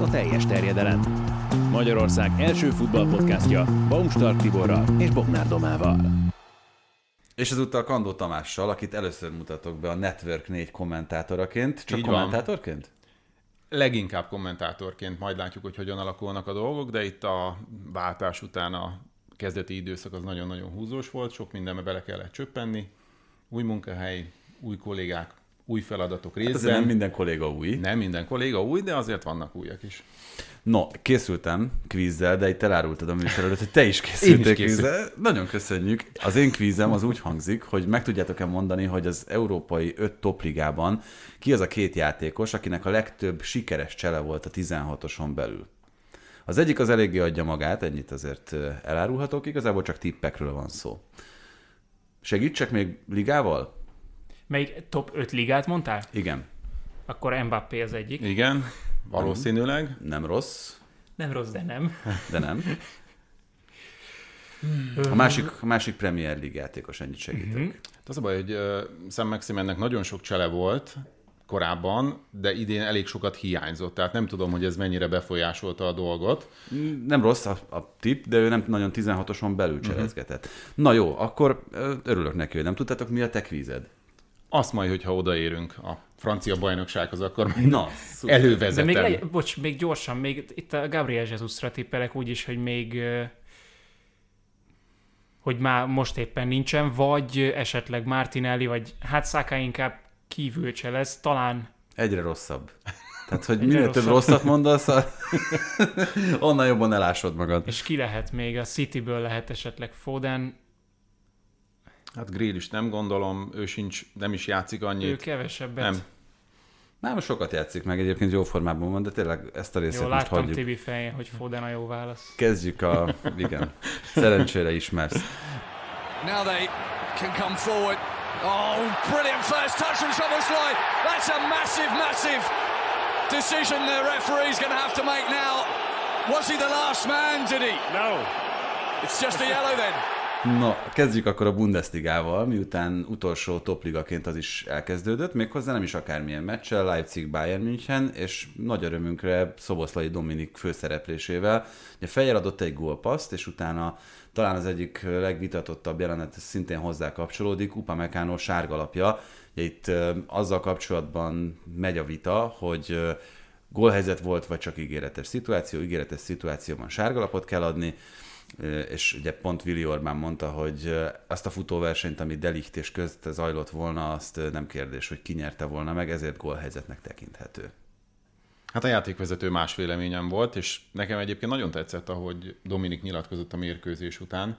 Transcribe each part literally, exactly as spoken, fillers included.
a teljes terjedelem. Magyarország első futballpodcastja Baumstark Tiborral és Bognár Domával. És ezúttal Kandó Tamással, akit először mutatok be a Network négy kommentátoraként. Csak Így kommentátorként? Van. Leginkább kommentátorként, majd látjuk, hogy hogyan alakulnak a dolgok, de itt a váltás után a kezdeti időszak az nagyon-nagyon húzós volt, sok mindenbe bele kellett csöppenni. Új munkahely, új kollégák, új feladatok részben. Hát nem minden kolléga új. Nem minden kolléga új, de azért vannak újak is. No, készültem kvízzel, de itt elárultad a műsor előtt, hogy te is készültél kvízzel. Nagyon köszönjük. Az én kvízem az úgy hangzik, hogy meg tudjátok-e mondani, hogy az európai öt topligában ki az a két játékos, akinek a legtöbb sikeres csele volt a tizenhatoson belül. Az egyik az eléggé adja magát, ennyit azért elárulhatok, igazából csak tippekről van szó. Segítsek még ligával? Melyik top öt ligát mondtál? Igen. Akkor Mbappé az egyik. Igen, valószínűleg. Nem, nem rossz. Nem rossz, de nem. De nem. A másik, a másik Premier League játékos, ennyit segítek. Uh-huh. Az a baj, hogy uh, Sam Maximennek nagyon sok csele volt korábban, de idén elég sokat hiányzott, tehát nem tudom, hogy ez mennyire befolyásolta a dolgot. Nem rossz a, a tipp, de ő nem nagyon tizenhatoson belül cselezgetett. Uh-huh. Na jó, akkor örülök neki, hogy nem tudtátok, mi a te kvízed? Azt majd, hogyha odaérünk a francia bajnoksághoz, akkor majd Na, elővezetem. De még, le, bocs, még gyorsan, még itt a Gabriel Jesusra tippelek úgyis, hogy még hogy már most éppen nincsen, vagy esetleg Martinelli, vagy hát Saka inkább kívül cselez, talán... Egyre rosszabb. Tehát, hogy minél több rosszat mondasz, onnan jobban elásod magad. És ki lehet még? A Cityből lehet esetleg Foden. Hát Grill is nem gondolom, ő sincs, nem is játszik annyit. Ő kevesebbet. Nem. Nem, sokat játszik meg, egyébként jó formában van, de tényleg ezt a részét jó, most hagyjuk. Jó, láttam Tibi fején, hogy Foden a jó válasz. Kezdjük a... igen. Szerencsére ismersz. Now they can come forward. Oh, brilliant first touch from Szoboszlai. That's a massive, massive decision the referee's going to have to make now. Was he the last man, did he? No. It's just a yellow then. No, kezdjük akkor a Bundesligával, miután utolsó topligaként az is elkezdődött, méghozzá nem is akármilyen meccsel, Leipzig-Bayern München, és nagy örömünkre Szoboszlai Dominik főszereplésével. Ugye Fejjel adott egy gólpasszt, és utána talán az egyik legvitatottabb jelenet szintén hozzá kapcsolódik, Upamecano sárgalapja. Ugye itt azzal kapcsolatban megy a vita, hogy gólhelyzet volt, vagy csak ígéretes szituáció, ígéretes szituációban sárgalapot kell adni, és ugye pont Willi Orbán mondta, hogy azt a futóversenyt, ami De Ligt és közt zajlott volna, azt nem kérdés, hogy ki nyerte volna meg, ezért gólhelyzetnek tekinthető. Hát a játékvezető más véleményem volt, és nekem egyébként nagyon tetszett, ahogy Dominik nyilatkozott a mérkőzés után.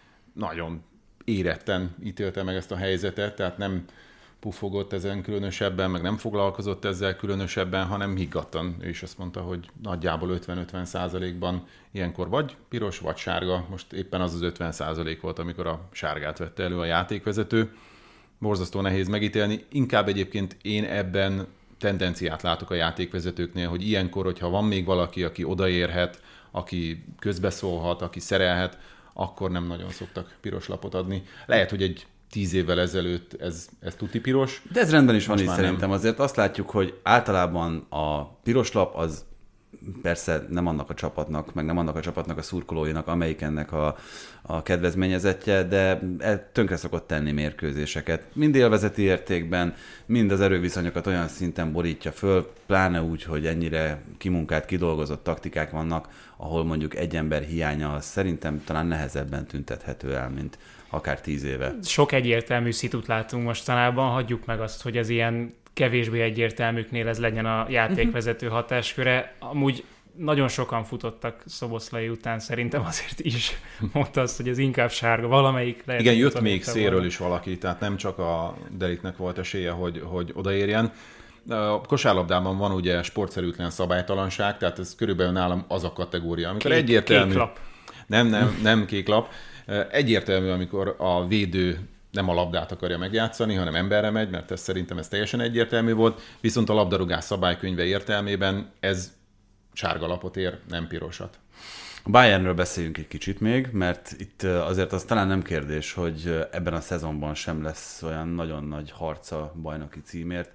Nagyon éretten ítélte meg ezt a helyzetet, tehát nem pufogott ezen különösebben, meg nem foglalkozott ezzel különösebben, hanem higgadtan. Ő is azt mondta, hogy nagyjából ötven-ötven százalékban ilyenkor vagy piros, vagy sárga. Most éppen az az ötven százalék volt, amikor a sárgát vette elő a játékvezető. Borzasztó nehéz megítélni. Inkább egyébként én ebben tendenciát látok a játékvezetőknél, hogy ilyenkor, hogyha van még valaki, aki odaérhet, aki közbeszólhat, aki szerelhet, akkor nem nagyon szoktak piros lapot adni. Lehet, hogy egy tíz évvel ezelőtt ez, ez tuti piros. De ez rendben is van, így szerintem. Nem. Azért azt látjuk, hogy általában a piros lap az persze nem annak a csapatnak, meg nem annak a csapatnak a szurkolóinak, amelyik ennek a, a kedvezményezettje, de tönkre szokott tenni mérkőzéseket. Mind élvezeti értékben, mind az erőviszonyokat olyan szinten borítja föl, pláne úgy, hogy ennyire kimunkált, kidolgozott taktikák vannak, ahol mondjuk egy ember hiánya az szerintem talán nehezebben tüntethető el, mint akár tíz éve. Sok egyértelmű szitut látunk mostanában, hagyjuk meg azt, hogy az ilyen kevésbé egyértelműknél ez legyen a játékvezető hatásköre. Amúgy nagyon sokan futottak Szoboszlai után, szerintem azért is mondta azt, hogy ez inkább sárga, valamelyik lehet. Igen, jött még szélről is valaki, tehát nem csak a De Ligtnek volt esélye, hogy, hogy odaérjen. A kosárlabdában van ugye sportszerűtlen szabálytalanság, tehát ez körülbelül nálam az a kategória, amikor kék, egyértelmű... Kék lap. Nem, nem, nem kék lap. Egyértelmű, amikor a védő nem a labdát akarja megjátszani, hanem emberre megy, mert ez szerintem ez teljesen egyértelmű volt, viszont a labdarúgás szabálykönyve értelmében ez sárga lapot ér, nem pirosat. A Bayernről beszéljünk egy kicsit még, mert itt azért az talán nem kérdés, hogy ebben a szezonban sem lesz olyan nagyon nagy harca bajnoki címért.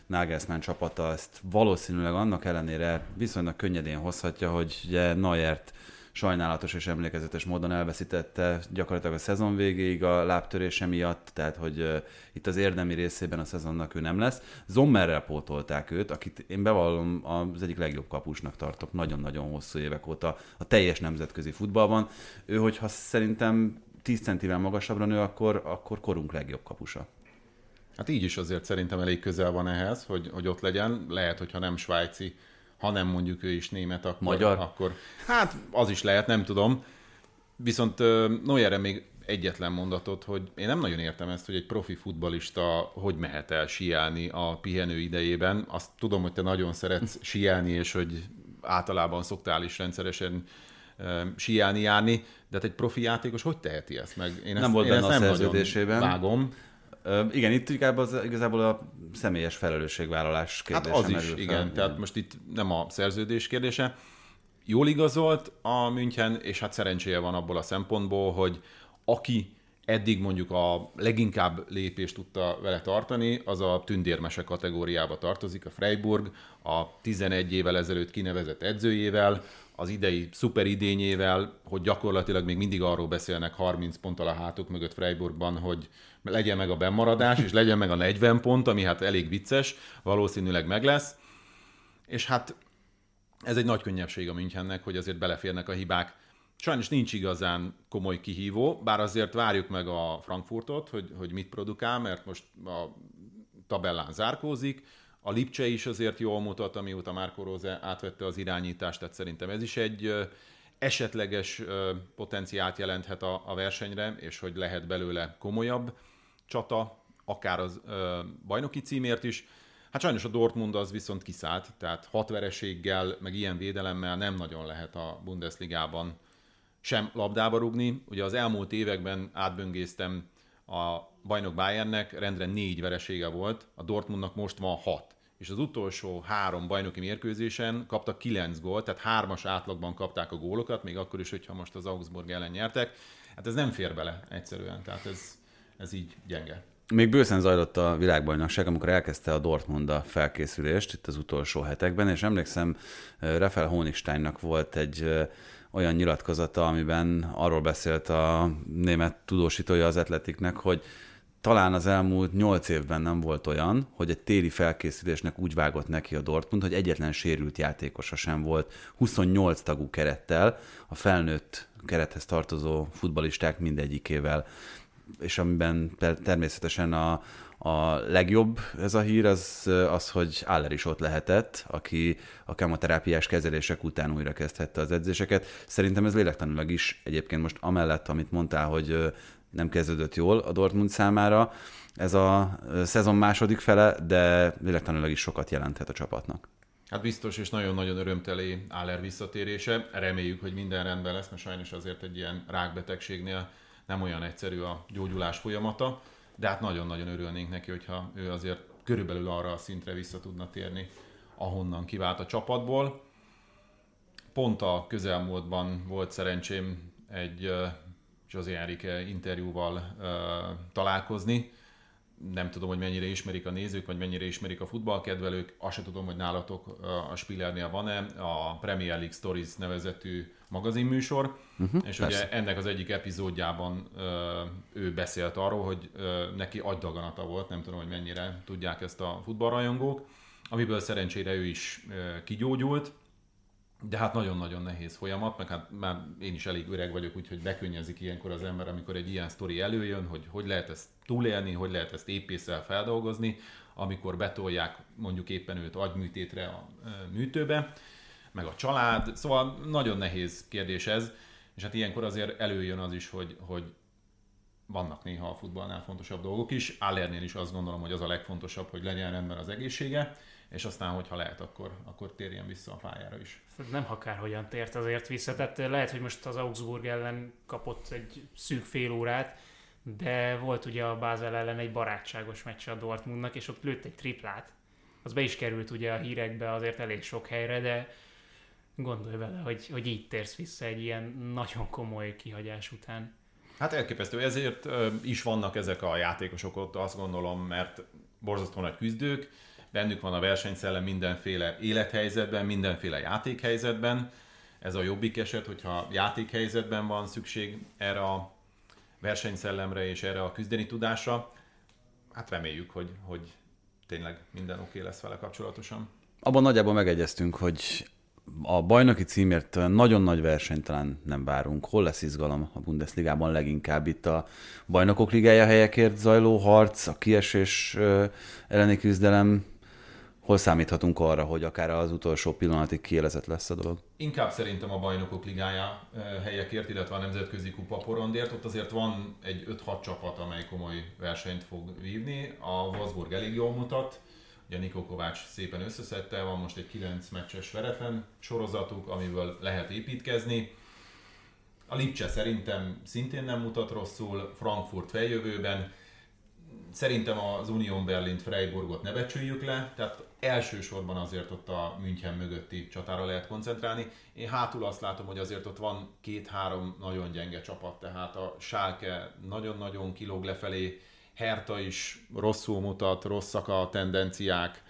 Nagelsmann csapata ezt valószínűleg annak ellenére viszonylag könnyedén hozhatja, hogy ugye Neuert sajnálatos és emlékezetes módon elveszítette gyakorlatilag a szezon végéig a lábtörése miatt, tehát hogy uh, itt az érdemi részében a szezonnak ő nem lesz. Sommerrel pótolták őt, akit én bevallom az egyik legjobb kapusnak tartok nagyon-nagyon hosszú évek óta a teljes nemzetközi futballban. Ő, hogyha szerintem tíz centivel magasabbra nő, akkor, akkor korunk legjobb kapusa. Hát így is azért szerintem elég közel van ehhez, hogy, hogy ott legyen. Lehet, hogyha nem svájci, hanem mondjuk ő is német, akkor... Magyar? Akkor, hát az is lehet, nem tudom. Viszont Neuerre még egyetlen mondatot, hogy én nem nagyon értem ezt, hogy egy profi futballista hogy mehet el síelni a pihenő idejében. Azt tudom, hogy te nagyon szeretsz síelni, és hogy általában szoktál is rendszeresen síelni, járni, de hát egy profi játékos hogy teheti ezt meg? Én nem ezt, volt én benne ezt a nem szerződésében. Vágom. Uh, igen, itt igazából, az, igazából a személyes felelősségvállalás kérdése Hát az is, merül fel. igen. Tehát most itt nem a szerződés kérdése. Jól igazolt a München, és hát szerencséje van abból a szempontból, hogy aki eddig mondjuk a leginkább lépést tudta vele tartani, az a tündérmese kategóriába tartozik, a Freiburg, a tizenegy évvel ezelőtt kinevezett edzőjével, az idei szuperidényével, hogy gyakorlatilag még mindig arról beszélnek harminc ponttal a hátuk mögött Freiburgban, hogy legyen meg a bennmaradás, és legyen meg a negyven pont, ami hát elég vicces, valószínűleg meg lesz. És hát ez egy nagy könnyebbség a Münchennek, hogy azért beleférnek a hibák. Sajnos nincs igazán komoly kihívó, bár azért várjuk meg a Frankfurtot, hogy, hogy mit produkál, mert most a tabellán zárkózik. A Lipcse is azért jól mutat, amióta Marco Rose átvette az irányítást, tehát szerintem ez is egy esetleges potenciált jelenthet a, a versenyre, és hogy lehet belőle komolyabb csata, akár az ö, bajnoki címért is. Hát sajnos a Dortmund az viszont kiszállt, tehát hat vereséggel, meg ilyen védelemmel nem nagyon lehet a Bundesligában sem labdába rugni. Ugye az elmúlt években átböngésztem a bajnok Bayernnek, rendre négy veresége volt, a Dortmundnak most van hat. És az utolsó három bajnoki mérkőzésen kaptak kilenc gólt, tehát hármas átlagban kapták a gólokat, még akkor is, hogyha most az Augsburg ellen nyertek. Hát ez nem fér bele egyszerűen, tehát ez, ez így gyenge. Még bőszen zajlott a világbajnokság, amikor elkezdte a Dortmund a felkészülést itt az utolsó hetekben, és emlékszem, Rafael Honigsteinnak volt egy olyan nyilatkozata, amiben arról beszélt a német tudósítója az Athleticnek, hogy talán az elmúlt nyolc évben nem volt olyan, hogy egy téli felkészülésnek úgy vágott neki a Dortmund, hogy egyetlen sérült játékosa sem volt huszonnyolc tagú kerettel, a felnőtt kerethez tartozó futballisták mindegyikével, és amiben természetesen a, a legjobb ez a hír az, az, hogy Aller is ott lehetett, aki a kemoterápiás kezelések után újra kezdhette az edzéseket. Szerintem ez lélektanilag is egyébként most amellett, amit mondtál, hogy nem kezdődött jól a Dortmund számára ez a szezon második fele, de lélektanilag is sokat jelenthet a csapatnak. Hát biztos, és nagyon-nagyon örömteli Aller visszatérése. Reméljük, hogy minden rendben lesz, mert sajnos azért egy ilyen rákbetegségnél nem olyan egyszerű a gyógyulás folyamata, de hát nagyon-nagyon örülnénk neki, hogyha ő azért körülbelül arra a szintre vissza tudna térni, ahonnan kivált a csapatból. Pont a közelmúltban volt szerencsém egy uh, José Enrique interjúval uh, találkozni. Nem tudom, hogy mennyire ismerik a nézők, vagy mennyire ismerik a futballkedvelők. Azt sem tudom, hogy nálatok uh, a Spillernél van-e a Premier League Stories nevezetű magazinműsor, uh-huh, és persze. Ugye ennek az egyik epizódjában uh, ő beszélt arról, hogy uh, neki agydaganata volt, nem tudom, hogy mennyire tudják ezt a futballrajongók, amiből szerencsére ő is uh, kigyógyult, de hát nagyon-nagyon nehéz folyamat, meg hát már én is elég öreg vagyok, úgyhogy bekönnyezi ilyenkor az ember, amikor egy ilyen sztori előjön, hogy hogy lehet ezt túlélni, hogy lehet ezt épésszel feldolgozni, amikor betolják mondjuk éppen őt agyműtétre a műtőbe, meg a család, szóval nagyon nehéz kérdés ez, és hát ilyenkor azért előjön az is, hogy, hogy vannak néha a futballnál fontosabb dolgok is. Allernél is azt gondolom, hogy az a legfontosabb, hogy legyen rendben az egészsége, és aztán, hogyha lehet, akkor, akkor térjen vissza a pályára is. Nem akárhogyan tért azért vissza, tehát lehet, hogy most az Augsburg ellen kapott egy szűk fél órát, de volt ugye a Basel ellen egy barátságos meccs a Dortmundnak, és ott lőtt egy triplát. Az be is került ugye a hírekbe azért elég sok helyre, de gondolj vele, hogy, hogy így térsz vissza egy ilyen nagyon komoly kihagyás után. Hát elképesztő, ezért is vannak ezek a játékosok ott, azt gondolom, mert borzasztó nagy küzdők, bennük van a versenyszellem mindenféle élethelyzetben, mindenféle játékhelyzetben. Ez a jobbik eset, hogyha játékhelyzetben van szükség erre a versenyszellemre és erre a küzdeni tudásra. Hát reméljük, hogy, hogy tényleg minden oké lesz vele kapcsolatosan. Abban nagyjából megegyeztünk, hogy a bajnoki címért nagyon nagy versenyt talán nem várunk. Hol lesz izgalom a Bundesligában leginkább? Itt a Bajnokok Ligája helyekért zajló harc, a kiesés elleni küzdelem. Hol számíthatunk arra, hogy akár az utolsó pillanatig kiélezett lesz a dolog? Inkább szerintem a Bajnokok Ligája helyekért, illetve a Nemzetközi Kupa porondért. Ott azért van egy öt-hat csapat, amely komoly versenyt fog vívni. A Wolfsburg elég jól mutat. Ugye Niko Kovács szépen összeszedte, van most egy kilenc meccses veretlen sorozatuk, amiből lehet építkezni. A Lipcse szerintem szintén nem mutat rosszul, Frankfurt feljövőben. Szerintem az Union Berlint, Freiburgot ne becsüljük le, tehát elsősorban azért ott a München mögötti csatára lehet koncentrálni. Én hátul azt látom, hogy azért ott van két-három nagyon gyenge csapat, tehát a Schalke nagyon-nagyon kilóg lefelé, Hertha is rosszul mutat, rosszak a tendenciák,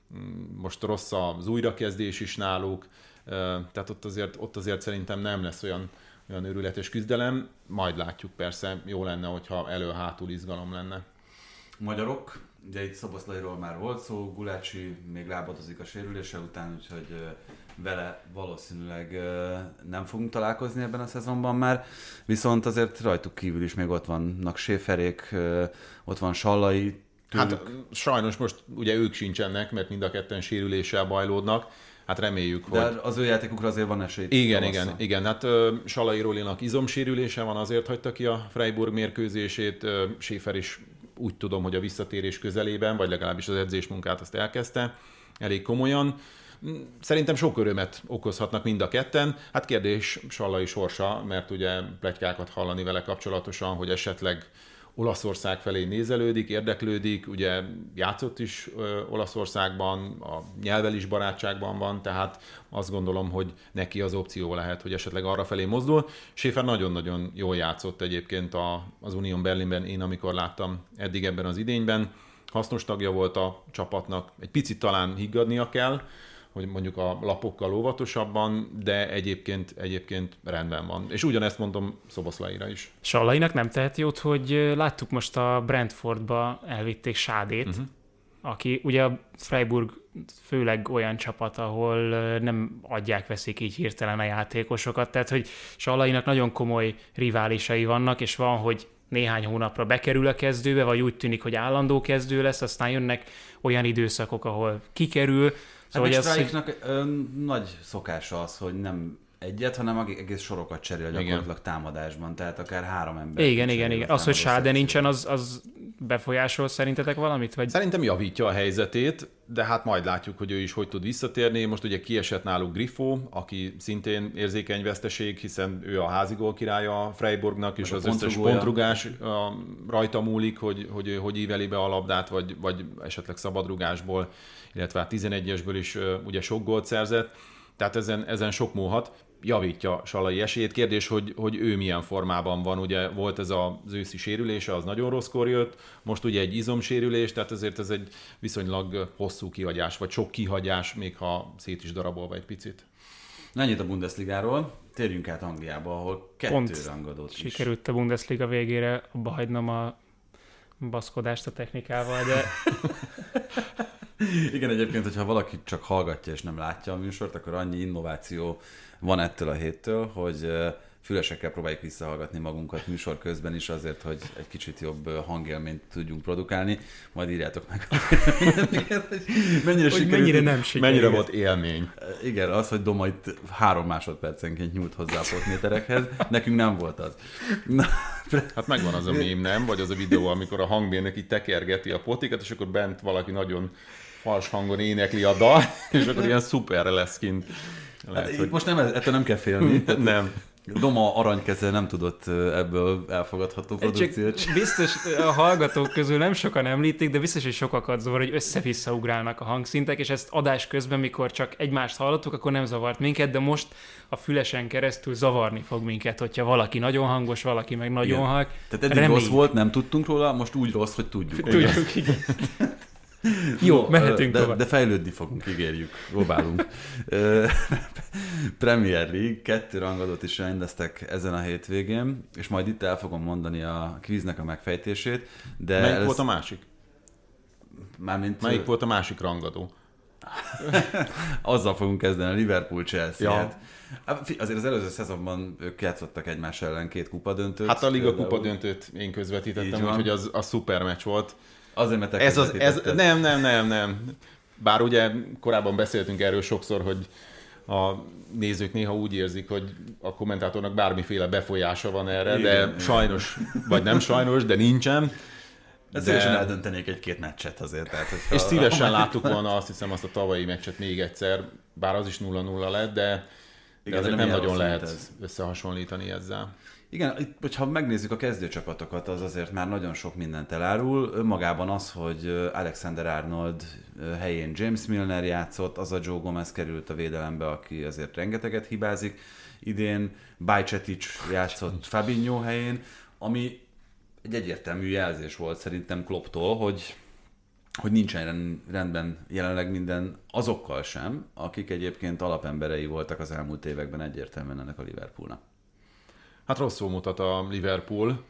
most rossz az újrakezdés is náluk, tehát ott azért, ott azért szerintem nem lesz olyan, olyan őrületes küzdelem, majd látjuk persze, jó lenne, hogyha elő-hátul izgalom lenne. Magyarok, ugye itt Szoboszlairól már volt szó, Gulácsi még lábadozik a sérülése után, úgyhogy vele valószínűleg nem fogunk találkozni ebben a szezonban már, viszont azért rajtuk kívül is még ott vannak Schäferék, ott van Sallai. Tőlük... Hát sajnos most ugye ők sincsenek, mert mind a ketten sérüléssel bajlódnak. Hát reméljük, de hogy... De az ő játékukra azért van esély. Igen, igen, igen. Hát Sallai Rólinak izomsérülése van, azért hagyta ki a Freiburg mérkőzését. Schäfer is úgy tudom, hogy a visszatérés közelében, vagy legalábbis az edzésmunkát azt elkezdte elég komolyan. Szerintem sok örömet okozhatnak mind a ketten. Hát kérdés Sallai sorsa, mert ugye pletykákat hallani vele kapcsolatosan, hogy esetleg Olaszország felé nézelődik, érdeklődik, ugye játszott is ö, Olaszországban, a nyelvvel is barátságban van, tehát azt gondolom, hogy neki az opció lehet, hogy esetleg arra felé mozdul. Schäfer nagyon-nagyon jól játszott egyébként a, az Union Berlinben, én amikor láttam eddig ebben az idényben. Hasznos tagja volt a csapatnak, egy picit talán higgadnia kell, hogy mondjuk a lapokkal óvatosabban, de egyébként, egyébként rendben van. És ugyanezt mondom Szoboszlaira is. Sallainak nem tehet jót, hogy láttuk most a Brentfordba elvitték Sádét, uh-huh. aki ugye a Freiburg főleg olyan csapat, ahol nem adják, veszik így hirtelen a játékosokat, tehát hogy Sallainak nagyon komoly riválisai vannak, és van, hogy néhány hónapra bekerül a kezdőbe, vagy úgy tűnik, hogy állandó kezdő lesz, aztán jönnek olyan időszakok, ahol kikerül. Szóval hát a Strike-nak nagy szokása az, hogy nem egyet, hanem egész sorokat cserél gyakorlatilag támadásban, tehát akár három ember. Igen, igen, igen. Az, hogy Sáde nincsen, az, az befolyásol szerintetek valamit? Vagy? Szerintem javítja a helyzetét, de hát majd látjuk, hogy ő is hogy tud visszatérni. Most ugye kiesett náluk Grifo, aki szintén érzékeny veszteség, hiszen ő a házigól királya a Freiburgnak, és az összes pontrugás rajta múlik, hogy, hogy hogy íveli be a labdát, vagy, vagy esetleg szabadrugásból, illetve a tizenegyesből is ugye sok gólt szerzett. Tehát ezen, ezen sok múlhat, javítja Sallai esélyét. Kérdés, hogy, hogy ő milyen formában van. Ugye volt ez az őszi sérülése, az nagyon rosszkor jött, most ugye egy izomsérülés, tehát ezért ez egy viszonylag hosszú kihagyás, vagy sok kihagyás, még ha szét is darabolva egy picit. Na, ennyit a Bundesligáról, térjünk át Angliába, ahol kettő rangadót is. Sikerült a Bundesliga végére abba hagynom a baszkodást a technikával, de... Igen, egyébként, hogyha valaki csak hallgatja és nem látja a műsort, akkor annyi innováció van ettől a héttől, hogy fülesekkel próbáljuk visszahallgatni magunkat műsor közben is azért, hogy egy kicsit jobb hangélményt tudjunk produkálni. Majd írjátok meg, mennyire, hogy mennyire nem sikerült. Mennyire volt élmény. Igen, az, hogy Doma itt három másodpercenként nyújt hozzá a potméterekhez. Nekünk nem volt az. Na, hát megvan az a mém, nem? Vagy az a videó, amikor a hangmérnök így tekergeti a potikat, és akkor bent valaki nagyon fals hangon énekli a dal, és akkor ilyen szuper lesz kint. Lehet, hát hogy... Most nem, ettől nem kell félni. Nem. Doma aranykeze nem tudott ebből elfogadható produkciót. Csak biztos a hallgatók közül nem sokan említik, de biztos, hogy sokakat zavar, hogy össze-vissza ugrálnak a hangszintek, és ezt adás közben, mikor csak egymást hallottuk, akkor nem zavart minket, de most a fülesen keresztül zavarni fog minket, hogyha valaki nagyon hangos, valaki meg nagyon halk. Tehát eddig Remény. Rossz volt, nem tudtunk róla, most úgy rossz, hogy tudjuk. Tudjuk, igen. Jó, mehetünk de, tovább. De fejlődni fogunk, ígérjük, próbálunk. Premier League, kettő rangadót is rendeztek ezen a hétvégén, és majd itt el fogom mondani a kvíznek a megfejtését. De Melyik ez... volt a másik? Mármint... Melyik volt a másik rangadó? Azzal fogunk kezdeni, a Liverpool-Chelsea-et. Ja. Azért az előző szezonban ők játszottak egymás ellen két kupadöntőt. Hát a Liga például. kupadöntőt én közvetítettem, úgyhogy az a szuper meccs volt. Azért, mert te ez az, ez, nem, nem, nem, nem. Bár ugye korábban beszéltünk erről sokszor, hogy a nézők néha úgy érzik, hogy a kommentátornak bármiféle befolyása van erre, igen, de sajnos, vagy nem sajnos, de nincsen. De szívesen eldöntenék egy-két meccset azért. Tehát, hogyha... És szívesen láttuk volna azt hiszem azt a tavalyi meccset még egyszer, bár az is nulla nulla lett, de, de azért nem, nem nagyon lehet ez. összehasonlítani ezzel. Igen, itt, hogyha megnézzük a kezdőcsapatokat, az azért már nagyon sok mindent elárul. Önmagában az, hogy Alexander-Arnold helyén James Milner játszott, az a Joe Gomez került a védelembe, aki azért rengeteget hibázik. Idén Bajcetic játszott Fabinho helyén, ami egy egyértelmű jelzés volt szerintem Klopptól, hogy, hogy nincsen rendben jelenleg minden azokkal sem, akik egyébként alapemberei voltak az elmúlt években egyértelműen ennek a Liverpoolnak. Hát rosszul mutat a Liverpool.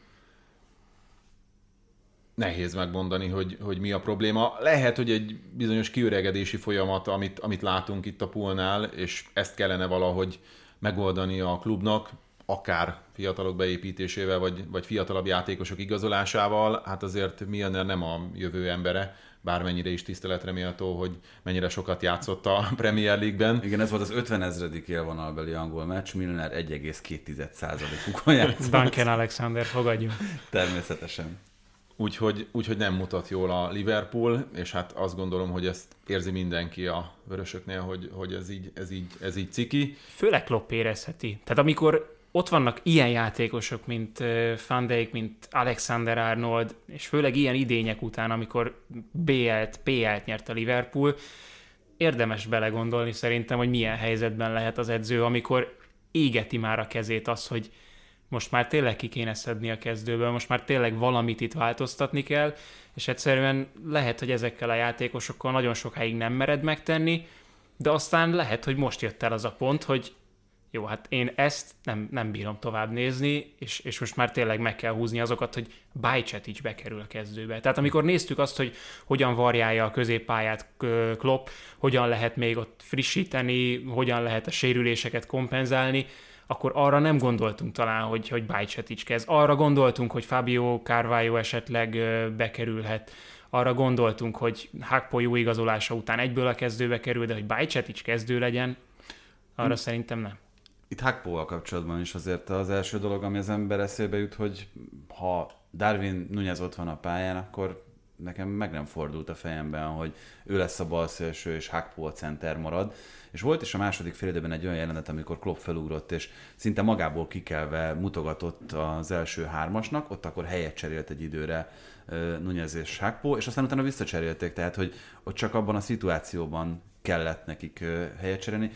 Nehéz megmondani, hogy, hogy mi a probléma. Lehet, hogy egy bizonyos kiöregedési folyamat, amit, amit látunk itt a Poolnál, és ezt kellene valahogy megoldani a klubnak, akár fiatalok beépítésével, vagy, vagy fiatalabb játékosok igazolásával. Hát azért Milner nem a jövő embere, bármennyire is tiszteletre méltó, hogy mennyire sokat játszott a Premier League-ben. Igen, ez volt az ötvenezredik élvonalbeli angol meccs, Milner egy egész két százalékukon játszott. Duncan Alexander, fogadjunk. Természetesen. Úgyhogy, úgyhogy nem mutat jól a Liverpool, és hát azt gondolom, hogy ezt érzi mindenki a vörösöknél, hogy, hogy ez, így, ez, így, ez így ciki. Főleg Klopp érezheti. Tehát amikor ott vannak ilyen játékosok, mint Van Dijk, mint Alexander-Arnold, és főleg ilyen idények után, amikor bé el-t, pé el-t nyert a Liverpool, érdemes belegondolni szerintem, hogy milyen helyzetben lehet az edző, amikor égeti már a kezét az, hogy most már tényleg ki kéne szedni a kezdőből, most már tényleg valamit itt változtatni kell, és egyszerűen lehet, hogy ezekkel a játékosokkal nagyon sokáig nem mered megtenni, de aztán lehet, hogy most jött el az a pont, hogy jó, hát én ezt nem, nem bírom tovább nézni, és, és most már tényleg meg kell húzni azokat, hogy Bajcetic bekerül a kezdőbe. Tehát amikor néztük azt, hogy hogyan varjálja a középpályát Klopp, hogyan lehet még ott frissíteni, hogyan lehet a sérüléseket kompenzálni, akkor arra nem gondoltunk talán, hogy, hogy Bajcetic kezd. Arra gondoltunk, hogy Fabio Carvalho esetleg bekerülhet. Arra gondoltunk, hogy Gakpo jó igazolása után egyből a kezdőbe kerül, de hogy Bajcetic kezdő legyen, arra hmm. szerintem nem. Itt Gakpóval kapcsolatban is azért az első dolog, ami az ember eszébe jut, hogy ha Darwin Núñez ott van a pályán, akkor nekem meg nem fordult a fejemben, hogy ő lesz a balszélső, és Gakpó a center marad. És volt is a második félidőben egy olyan jelenet, amikor Klopp felugrott, és szinte magából kikelve mutogatott az első hármasnak, ott akkor helyet cserélt egy időre Núñez és Gakpó, és aztán utána visszacserélték, tehát hogy ott csak abban a szituációban kellett nekik helyet cserélni.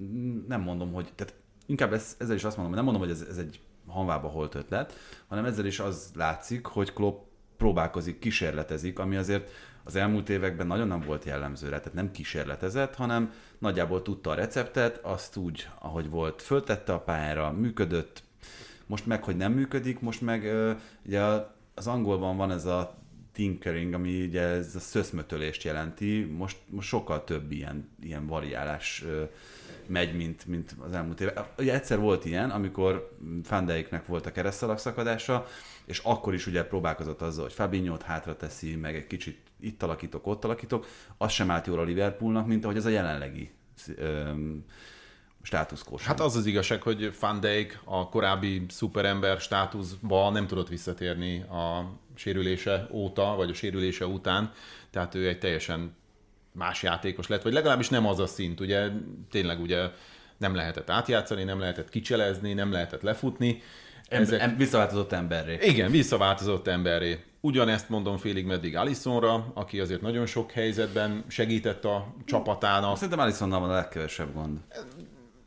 Nem mondom, hogy... Tehát inkább ez, ezzel is azt mondom, hogy nem mondom, hogy ez, ez egy hanvába holt ötlet, hanem ezzel is az látszik, hogy Klopp próbálkozik, kísérletezik, ami azért az elmúlt években nagyon nem volt jellemző rá, tehát nem kísérletezett, hanem nagyjából tudta a receptet, azt úgy, ahogy volt, föltette a pályára, működött, most meg, hogy nem működik, most meg ugye az angolban van ez a tinkering, ami ugye ez a szöszmötölést jelenti, most, most sokkal több ilyen, ilyen variálás megy, mint, mint az elmúlt évek. Ugye egyszer volt ilyen, amikor Van Dijknek volt a keresztalak szakadása, és akkor is ugye próbálkozott azzal, hogy Fabinho-t hátra teszi, meg egy kicsit itt alakítok, ott alakítok, az sem állt jól a Liverpoolnak, mint ahogy ez a jelenlegi öm, státuszkó. Hát az az igazság, hogy Van Dijk a korábbi szuperember státuszba nem tudott visszatérni a sérülése óta, vagy a sérülése után, tehát ő egy teljesen más játékos lett, vagy legalábbis nem az a szint, ugye tényleg ugye nem lehetett átjátszani, nem lehetett kicselezni, nem lehetett lefutni. Ezek... Em, visszaváltozott emberré. Igen, visszaváltozott emberré. Ugyanezt mondom félig meddig Alissonra, aki azért nagyon sok helyzetben segített a csapatának. Szerintem Alissonnal van a legkevesebb gond.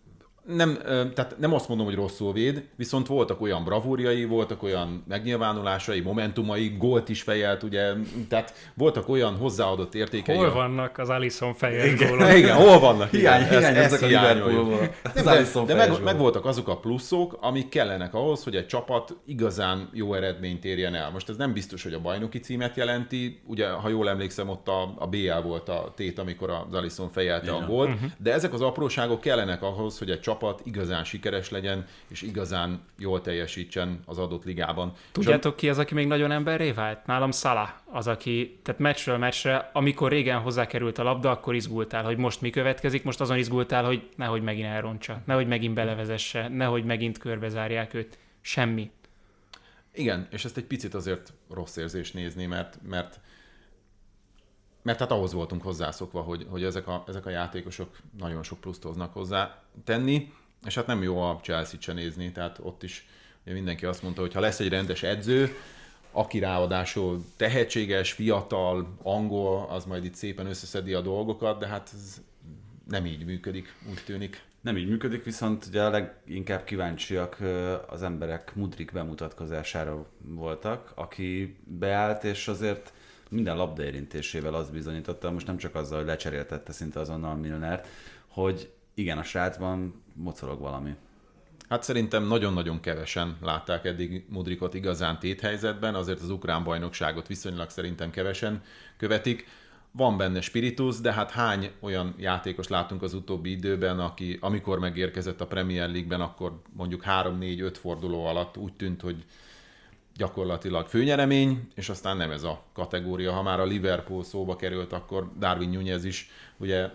Nem, tehát nem azt mondom, hogy rosszul véd, viszont voltak olyan bravúrjai, voltak olyan megnyilvánulásai, momentumai, gólt is fejelt, ugye, tehát voltak olyan hozzáadott értékei. Hol vannak az Alisson fejelt gólok? Igen, hol vannak? Hiány, igen, hiány ezt, ezek ezt a Liverpoolból. De, de meg, meg voltak azok a pluszok, amik kellenek ahhoz, hogy egy csapat igazán jó eredményt érjen el. Most ez nem biztos, hogy a bajnoki címet jelenti, ugye, ha jól emlékszem, ott a, a bé el volt a tét, amikor az Alisson fejelte a gólt, uh-huh. de ezek az apróságok kellenek ahhoz, hogy egy csapat igazán sikeres legyen, és igazán jól teljesítsen az adott ligában. Tudjátok ki az, aki még nagyon emberré vált? Nálam Salah az, aki, tehát meccsről meccsre, amikor régen hozzákerült a labda, akkor izgultál, hogy most mi következik, most azon izgultál, hogy nehogy megint elrontsa, nehogy megint belevezesse, nehogy megint körbezárják őt. Semmi. Igen, és ezt egy picit azért rossz érzés nézni, mert, mert Mert hát ahhoz voltunk hozzászokva, hogy, hogy ezek, a, ezek a játékosok nagyon sok pluszt hoznak hozzá tenni, és hát nem jó a Chelsea-t se nézni, tehát ott is ugye mindenki azt mondta, hogy ha lesz egy rendes edző, aki ráadásul tehetséges, fiatal, angol, az majd itt szépen összeszedi a dolgokat, de hát ez nem így működik, úgy tűnik. Nem így működik, viszont ugye a leginkább kíváncsiak az emberek Mudryk bemutatkozására voltak, aki beállt, és azért minden labdaérintésével azt bizonyította, most nem csak azzal, hogy lecseréltette szinte azonnal Milnert, hogy igen, a srácban mocorog valami. Hát szerintem nagyon-nagyon kevesen látták eddig Mudrykot igazán téthelyzetben, azért az ukrán bajnokságot viszonylag szerintem kevesen követik. Van benne spiritus, de hát hány olyan játékos látunk az utóbbi időben, aki amikor megérkezett a Premier League-ben, akkor mondjuk három négy öt forduló alatt úgy tűnt, hogy gyakorlatilag főnyeremény, és aztán nem ez a kategória. Ha már a Liverpool szóba került, akkor Darwin Núñez is ugye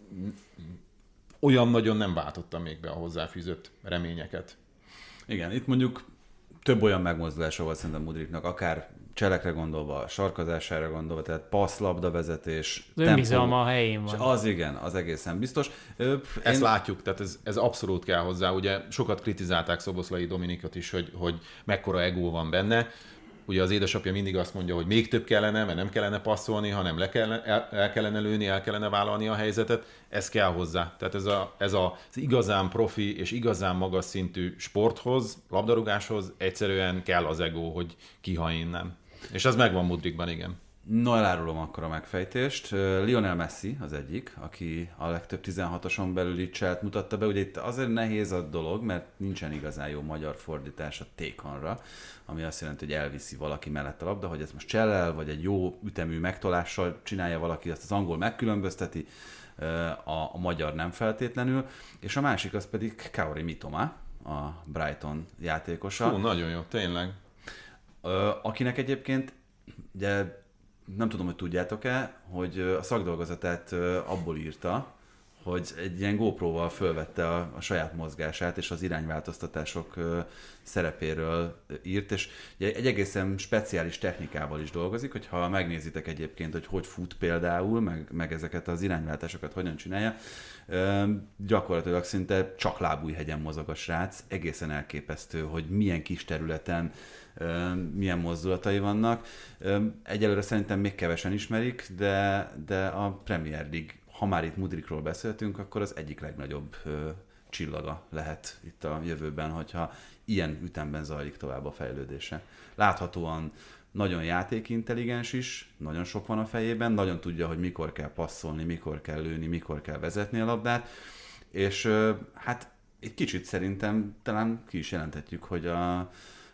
olyan nagyon nem váltotta még be a hozzáfűzött reményeket. Igen, itt mondjuk több olyan megmozdulása volt szerintem Mudryknak, akár cselekre gondolva, sarkazására gondolva, tehát passz, labdavezetés, az önbizalma a helyén van. Az igen, az egészen biztos. Ezt Én... látjuk, tehát ez, ez abszolút kell hozzá. Ugye sokat kritizálták Szoboszlai Dominikot is, hogy, hogy mekkora egó van benne. Ugye az édesapja mindig azt mondja, hogy még több kellene, mert nem kellene passzolni, hanem le kellene, el, el kellene lőni, el kellene vállalni a helyzetet. Ez kell hozzá. Tehát ez, a, ez a, az igazán profi és igazán magas szintű sporthoz, labdarúgáshoz egyszerűen kell az egó, hogy kiha innen. És ez megvan Mudrykban, igen. No, elárulom akkor a megfejtést. Lionel Messi az egyik, aki a legtöbb tizenhatoson belüli cselt mutatta be. Ugye itt azért nehéz a dolog, mert nincsen igazán jó magyar fordítás a take-onra, ami azt jelenti, hogy elviszi valaki mellett a labda, hogy ez most csellel, vagy egy jó ütemű megtolással csinálja valaki, azt az angol megkülönbözteti, a, a magyar nem feltétlenül. És a másik az pedig Kaori Mitoma, a Brighton játékosa. Hú, nagyon jó, tényleg. Akinek egyébként, ugye nem tudom, hogy tudjátok-e, hogy a szakdolgozatát abból írta, hogy egy ilyen GoPro-val fölvette a, a saját mozgását, és az irányváltoztatások szerepéről írt, és egy egészen speciális technikával is dolgozik, hogyha megnézitek egyébként, hogy hogy fut például, meg, meg ezeket az irányváltásokat hogyan csinálja, gyakorlatilag szinte csak lábújhegyen mozog a srác, egészen elképesztő, hogy milyen kis területen milyen mozdulatai vannak. Egyelőre szerintem még kevesen ismerik, de, de a Premier League, ha már itt Mudrykról beszéltünk, akkor az egyik legnagyobb csillaga lehet itt a jövőben, hogyha ilyen ütemben zajlik tovább a fejlődése. Láthatóan nagyon játékintelligens is, nagyon sok van a fejében, nagyon tudja, hogy mikor kell passzolni, mikor kell lőni, mikor kell vezetni a labdát, és hát egy kicsit szerintem talán ki is jelenthetjük, hogy a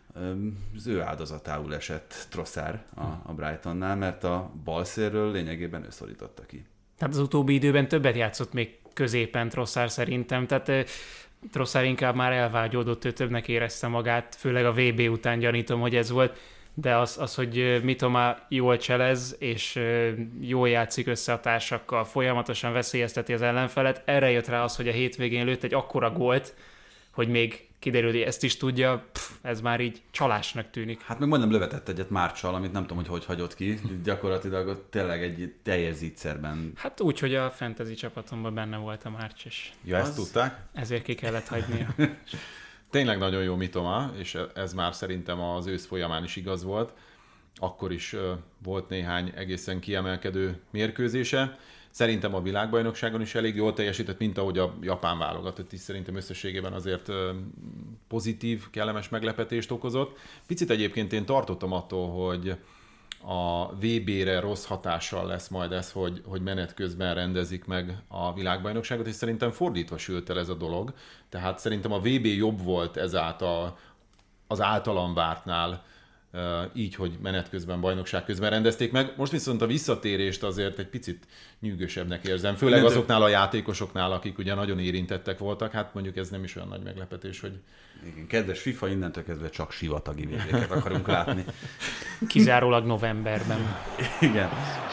az ő áldozatául esett Trossard a, a Brightonnál, mert a balszélről lényegében ő szorította ki. Tehát az utóbbi időben többet játszott még középen Trossard szerintem, tehát Trossard inkább már elvágyódott, ő többnek érezte magát, főleg a vé bé után gyanítom, hogy ez volt, de az, az hogy Mitoma jól cselez, és jól játszik össze a társakkal, folyamatosan veszélyezteti az ellenfelet, erre jött rá az, hogy a hétvégén lőtt egy akkora gólt, hogy még kiderül, hogy ezt is tudja, pff, ez már így csalásnak tűnik. Hát meg majdnem lövetett egyet Márccsal, amit nem tudom, hogy hogy hagyott ki. Gyakorlatilag ott tényleg egy teljes zicserben. Hát úgy, hogy a fantasy csapatomban benne volt a Márcs, és ja, ezt tudták? Ezért ki kellett hagynia. Tényleg nagyon jó Mitoma, és ez már szerintem az ősz folyamán is igaz volt. Akkor is volt néhány egészen kiemelkedő mérkőzése, Szerintem a világbajnokságon is elég jól teljesített, mint ahogy a japán válogatott is szerintem összességében azért pozitív, kellemes meglepetést okozott. Picit egyébként én tartottam attól, hogy a vé bé-re rossz hatással lesz majd ez, hogy, hogy menet közben rendezik meg a világbajnokságot, és szerintem fordítva sült el ez a dolog. Tehát szerintem a vé bé jobb volt ezáltal az általam vártnál, így, hogy menet közben, bajnokság közben rendezték meg. Most viszont a visszatérést azért egy picit nyűgösebbnek érzem, főleg Igen, azoknál a játékosoknál, akik ugye nagyon érintettek voltak, hát mondjuk ez nem is olyan nagy meglepetés, hogy... Igen, kedves FIFA, innentől kezdve csak sivatagi vé bé-ket akarunk látni. Kizárólag novemberben. Igen.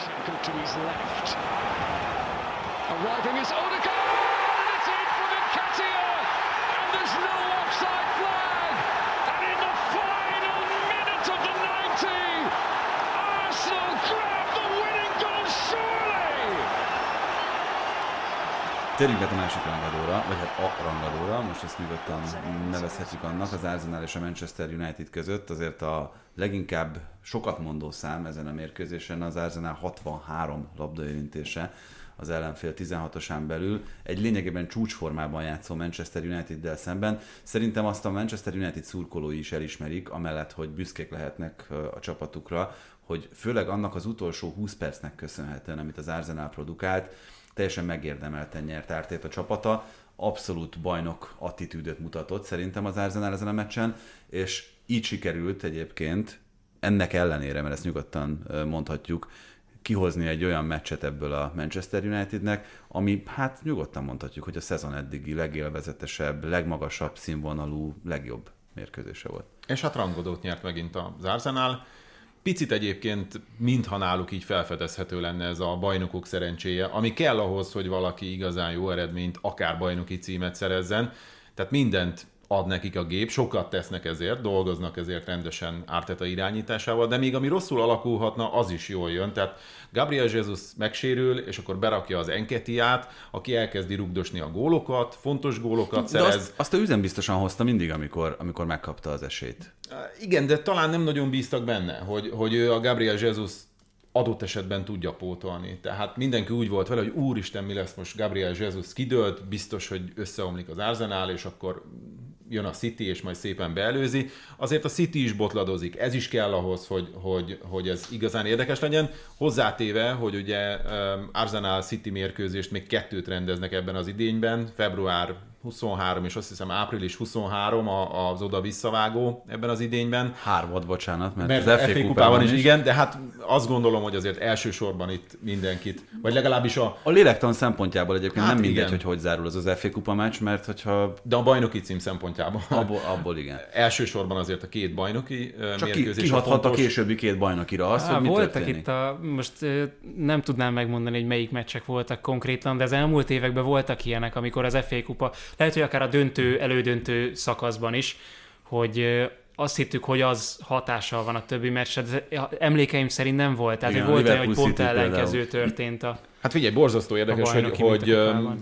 Térjünk át a másik rangadóra, vagy hát a rangadóra, most ezt nyugodtan nevezhetjük annak, az Arsenal és a Manchester United között. Azért a leginkább sokat mondó szám ezen a mérkőzésen az Arsenal hatvanhárom labdaérintése az ellenfél tizenhatosán belül. Egy lényegében csúcsformában játszó Manchester United-del szemben. Szerintem azt a Manchester United szurkolói is elismerik, amellett, hogy büszkék lehetnek a csapatukra, hogy főleg annak az utolsó húsz percnek köszönhetően, amit az Arsenal produkált, teljesen megérdemelten nyert Arteta csapata, abszolút bajnok attitűdöt mutatott szerintem az Arsenal ezen a meccsen, és így sikerült egyébként, ennek ellenére, mert ezt nyugodtan mondhatjuk, kihozni egy olyan meccset ebből a Manchester Unitednek, ami hát nyugodtan mondhatjuk, hogy a szezon eddigi legélvezetesebb, legmagasabb színvonalú, legjobb mérkőzése volt. És hát rangodót nyert megint az Arsenal. Picit egyébként, mintha náluk így felfedezhető lenne ez a bajnokok szerencséje, ami kell ahhoz, hogy valaki igazán jó eredményt, akár bajnoki címet szerezzen. Tehát mindent ad nekik a gép, sokat tesznek ezért, dolgoznak ezért rendesen Arteta irányításával, de még ami rosszul alakulhatna, az is jól jön. Tehát Gabriel Jesus megsérül, és akkor berakja az Nketiát, aki elkezdi rugdosni a gólokat, fontos gólokat szerez. De azt, azt ő üzenbiztosan hozta mindig, amikor, amikor megkapta az esélyt. Igen, de talán nem nagyon bíztak benne, hogy, hogy ő a Gabriel Jesus adott esetben tudja pótolni. Tehát mindenki úgy volt vele, hogy úristen, mi lesz most, Gabriel Jesus kidőlt, biztos, hogy összeomlik az Arsenal, és akkor jön a City, és majd szépen beelőzi. Azért a City is botladozik. Ez is kell ahhoz, hogy, hogy, hogy ez igazán érdekes legyen. Hozzátéve, hogy ugye Arsenal City mérkőzést még kettőt rendeznek ebben az idényben, február huszonhárom és azt hiszem április huszonhárom az oda-visszavágó ebben az idényben. Hármat, bocsánat, mert, mert az ef á kupában is. Igen, de hát azt gondolom, hogy azért elsősorban itt mindenkit, vagy legalábbis a... A lélektan szempontjából egyébként hát nem mindegy, igen. hogy hogy zárul az az ef á kupa meccs, mert hogyha... De a bajnoki cím szempontjából. Abból, abból igen. Elsősorban azért a két bajnoki csak mérkőzés. Csak kihathat a későbbi két bajnokira az, Há, hogy mi voltak történik. itt a, most nem tudnám megmondani, hogy melyik meccsek voltak konkrétan, de az elmúlt években voltak ilyenek, amikor az ef á kupa, lehet, hogy akár a döntő, elődöntő szakaszban is, hogy azt hittük, hogy az hatással van a többi meccsre, de emlékeim szerint nem volt. Tehát igen, volt olyan, hogy pont ellenkező történt a Hát figyelj, borzasztó érdekes, hogy, hogy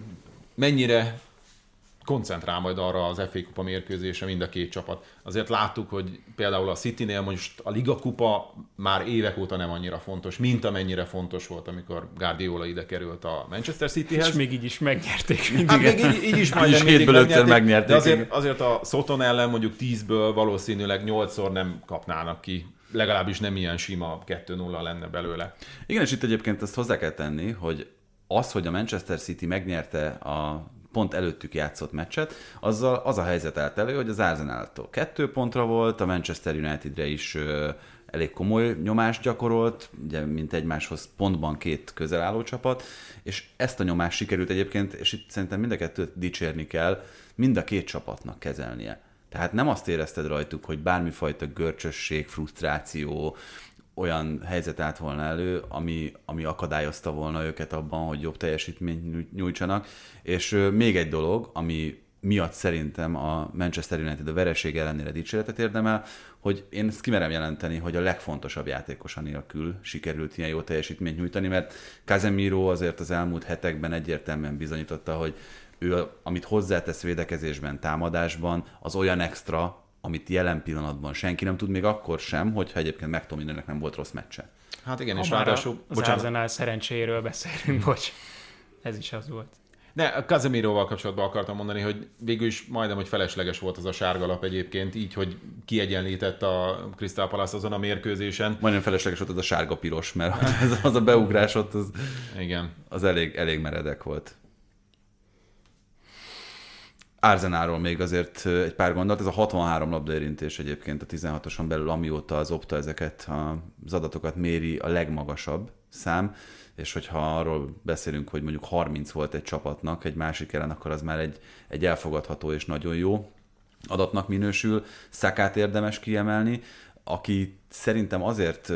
mennyire koncentrál majd arra az ef á kupa mérkőzése mind a két csapat. Azért láttuk, hogy például a Citynél most a Liga kupa már évek óta nem annyira fontos, mint amennyire fontos volt, amikor Guardiola ide került a Manchester Cityhez. És még így is megnyerték mindig. Hát még így, így is majdnem mindig megnyerték, megnyerték. De azért, azért a Soton ellen mondjuk tízből valószínűleg nyolcszor nem kapnának ki. Legalábbis nem ilyen sima kettő nulla lenne belőle. Igen, és itt egyébként ezt hozzá kell tenni, hogy az, hogy a Manchester City megnyerte a pont előttük játszott meccset, azzal az a helyzet állt elő, hogy az Arsenaltól kettő pontra volt, a Manchester Unitedre is ö, elég komoly nyomást gyakorolt, ugye mint egymáshoz pontban két közelálló csapat, és ezt a nyomást sikerült egyébként, és itt szerintem mind a kettőt dicsérni kell, mind a két csapatnak kezelnie. Tehát nem azt érezted rajtuk, hogy bármifajta görcsösség, frusztráció, olyan helyzet állt volna elő, ami, ami akadályozta volna őket abban, hogy jobb teljesítményt nyújtsanak. És még egy dolog, ami miatt szerintem a Manchester United a vereség ellenére dicséretet érdemel, hogy én ezt kimerem jelenteni, hogy a legfontosabb játékosa nélkül sikerült ilyen jó teljesítményt nyújtani, mert Casemiro azért az elmúlt hetekben egyértelműen bizonyította, hogy ő, amit hozzátesz védekezésben, támadásban, az olyan extra, amit jelen pillanatban senki nem tud, még akkor sem, hogyha egyébként McTominaynek nem volt rossz meccse. Hát igen, ha és már ráadásul... az Arsenal szerencséjéről beszélünk, bocs. Ez is az volt. Ne, a Casemiroval kapcsolatban akartam mondani, hogy végül is majdnem, hogy felesleges volt az a sárgalap egyébként, így, hogy kiegyenlített a Crystal Palace azon a mérkőzésen. Majdnem felesleges volt az a sárga-piros, mert az, az a beugrás ott az, igen. az elég, elég meredek volt. Arsenalról még azért egy pár gondolat. Ez a hatvanhárom labdaérintés egyébként a tizenhatoson belül, amióta az Opta ezeket az adatokat méri, a legmagasabb szám, és hogyha arról beszélünk, hogy mondjuk harminc volt egy csapatnak egy másik ellen, akkor az már egy, egy elfogadható és nagyon jó adatnak minősül. Sakát érdemes kiemelni, aki szerintem azért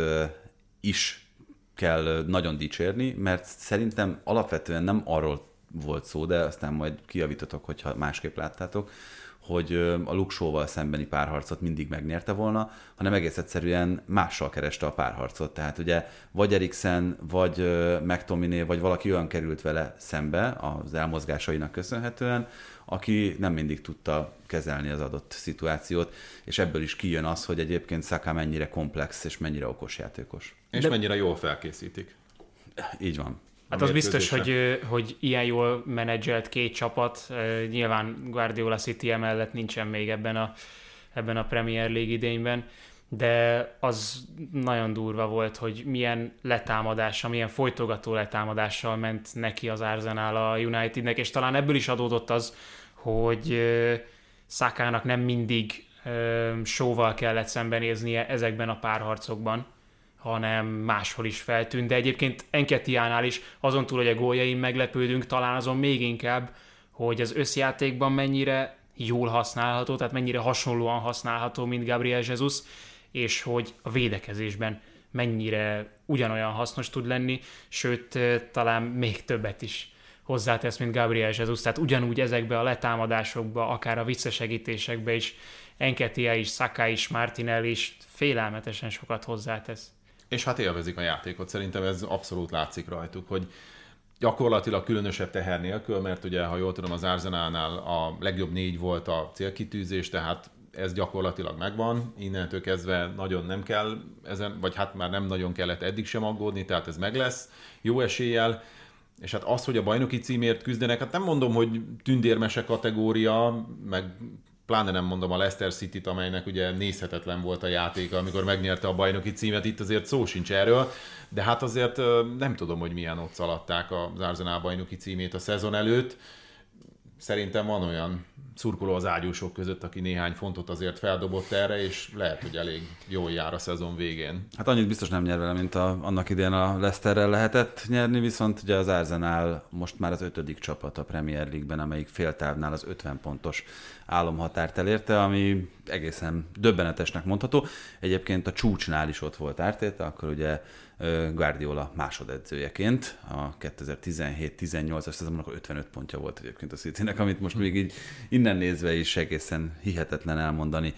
is kell nagyon dicsérni, mert szerintem alapvetően nem arról volt szó, de aztán majd kijavítotok, hogyha másképp láttátok, hogy a Luke Shaw-val szembeni párharcot mindig megnyerte volna, hanem egész egyszerűen mással kereste a párharcot. Tehát ugye vagy Eriksen, vagy McTominay, vagy valaki olyan került vele szembe az elmozgásainak köszönhetően, aki nem mindig tudta kezelni az adott szituációt, és ebből is kijön az, hogy egyébként Saka mennyire komplex és mennyire okos játékos. És de... mennyire jól felkészítik. Így van. Hát az biztos, hogy, hogy ilyen jól menedzselt két csapat, nyilván Guardiola City mellett nincsen még ebben a, ebben a Premier League idényben, de az nagyon durva volt, hogy milyen letámadással, milyen folytogató letámadással ment neki az Arsenal a Unitednek, és talán ebből is adódott az, hogy Sakának nem mindig Shaw-val kellett szembenéznie ezekben a párharcokban, hanem máshol is feltűnt, de egyébként Nketiánál is azon túl, hogy a góljain meglepődünk, talán azon még inkább, hogy az összjátékban mennyire jól használható, tehát mennyire hasonlóan használható, mint Gabriel Jesus, és hogy a védekezésben mennyire ugyanolyan hasznos tud lenni, sőt, talán még többet is hozzátesz, mint Gabriel Jesus, tehát ugyanúgy ezekbe a letámadásokba, akár a visszasegítésekbe is Nketiah is, Saka is, Martinelli is félelmetesen sokat hozzátesz. És hát élvezik a játékot, szerintem ez abszolút látszik rajtuk, hogy gyakorlatilag különösebb teher nélkül, mert ugye, ha jól tudom, az Arsenalnál a legjobb négy volt a célkitűzés, tehát ez gyakorlatilag megvan, innentől kezdve nagyon nem kell ezen, vagy hát már nem nagyon kellett eddig sem aggódni, tehát ez meg lesz jó eséllyel, és hát az, hogy a bajnoki címért küzdenek, hát nem mondom, hogy tündérmese kategória, meg pláne nem mondom a Leicester Cityt, amelynek ugye nézhetetlen volt a játéka, amikor megnyerte a bajnoki címet, itt azért szó sincs erről, de hát azért nem tudom, hogy milyen ott szaladták az Arsenal bajnoki címét a szezon előtt. Szerintem van olyan szurkoló az ágyúsok között, aki néhány fontot azért feldobott erre, és lehet, hogy elég jól jár a szezon végén. Hát annyit biztos nem nyer vele, mint a, annak idén a Leicesterrel lehetett nyerni, viszont ugye az Arsenal most már az ötödik csapat a Premier League-ben, amelyik féltávnál az ötven pontos álomhatárt elérte, ami egészen döbbenetesnek mondható. Egyébként a csúcsnál is ott volt Arteta, akkor ugye Guardiola másodedzőjeként a kétezer-tizenhét tizennyolcas szezonban akkor ötvenöt pontja volt egyébként a Citynek, amit most még így innen nézve is egészen hihetetlen elmondani.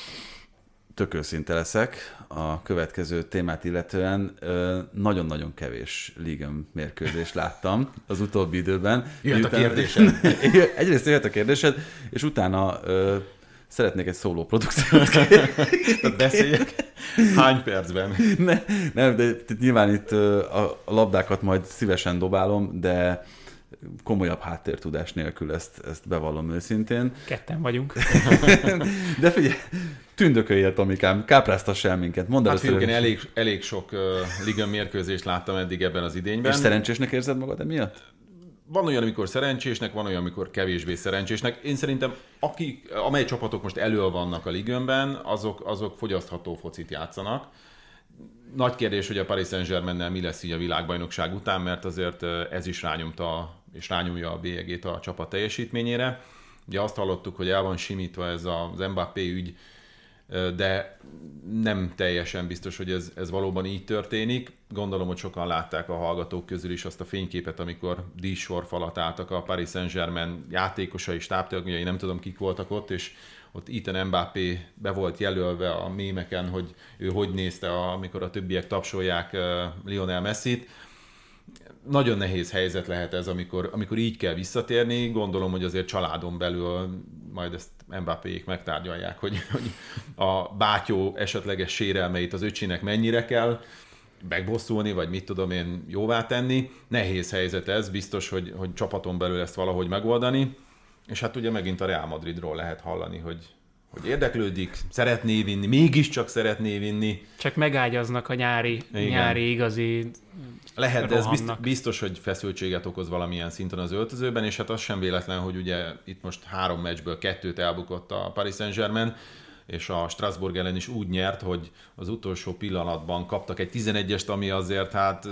Tök őszinte leszek a következő témát illetően. Nagyon-nagyon kevés Liga mérkőzést láttam az utóbbi időben. Jöhet a kérdésed. Egyrészt jöhet a kérdésed, és utána szeretnék egy szóló produkciót. Beszéljek. Hány percben? Ne, nem, de nyilván itt a, a labdákat majd szívesen dobálom, de komolyabb háttértudás nélkül ezt, ezt bevallom őszintén. Ketten vagyunk. De figyelj, tündököljél, Tomikám, kápráztass el minket. Mondd hát fiúk, én elég, elég sok uh, Liga mérkőzést láttam eddig ebben az idényben. És szerencsésnek érzed magad emiatt? Van olyan, amikor szerencsésnek, van olyan, amikor kevésbé szerencsésnek. Én szerintem, akik, amely csapatok most elől vannak a Ligue-ben, azok, azok fogyasztható focit játszanak. Nagy kérdés, hogy a Paris Saint-Germainnel mi lesz így a világbajnokság után, mert azért ez is rányomta és rányomja a bélyegét a csapat teljesítményére. Ugye azt hallottuk, hogy el van simítva ez az Mbappé ügy, de nem teljesen biztos, hogy ez, ez valóban így történik. Gondolom, hogy sokan látták a hallgatók közül is azt a fényképet, amikor díjsorfalat álltak a Paris Saint-Germain játékosai, stábtagjai, nem tudom kik voltak ott, és ott Ethan Mbappé be volt jelölve a mémeken, hogy ő hogy nézte, amikor a többiek tapsolják Lionel Messit. Nagyon nehéz helyzet lehet ez, amikor, amikor így kell visszatérni. Gondolom, hogy azért családon belül majd ezt Mbappéék megtárgyalják, hogy, hogy a bátyó esetleges sérelmeit az öcsinek mennyire kell megbosszulni, vagy mit tudom én jóvá tenni. Nehéz helyzet ez, biztos, hogy, hogy csapaton belül ezt valahogy megoldani. És hát ugye megint a Real Madridról lehet hallani, hogy, hogy érdeklődik, szeretné vinni, mégiscsak szeretné vinni. Csak megágyaznak a nyári, nyári igazi lehet, de ez rohannak. biztos, hogy feszültséget okoz valamilyen szinten az öltözőben, és hát az sem véletlen, hogy ugye itt most három meccsből kettőt elbukott a Paris Saint-Germain, és a Strasbourg ellen is úgy nyert, hogy az utolsó pillanatban kaptak egy tizenegyest, ami azért hát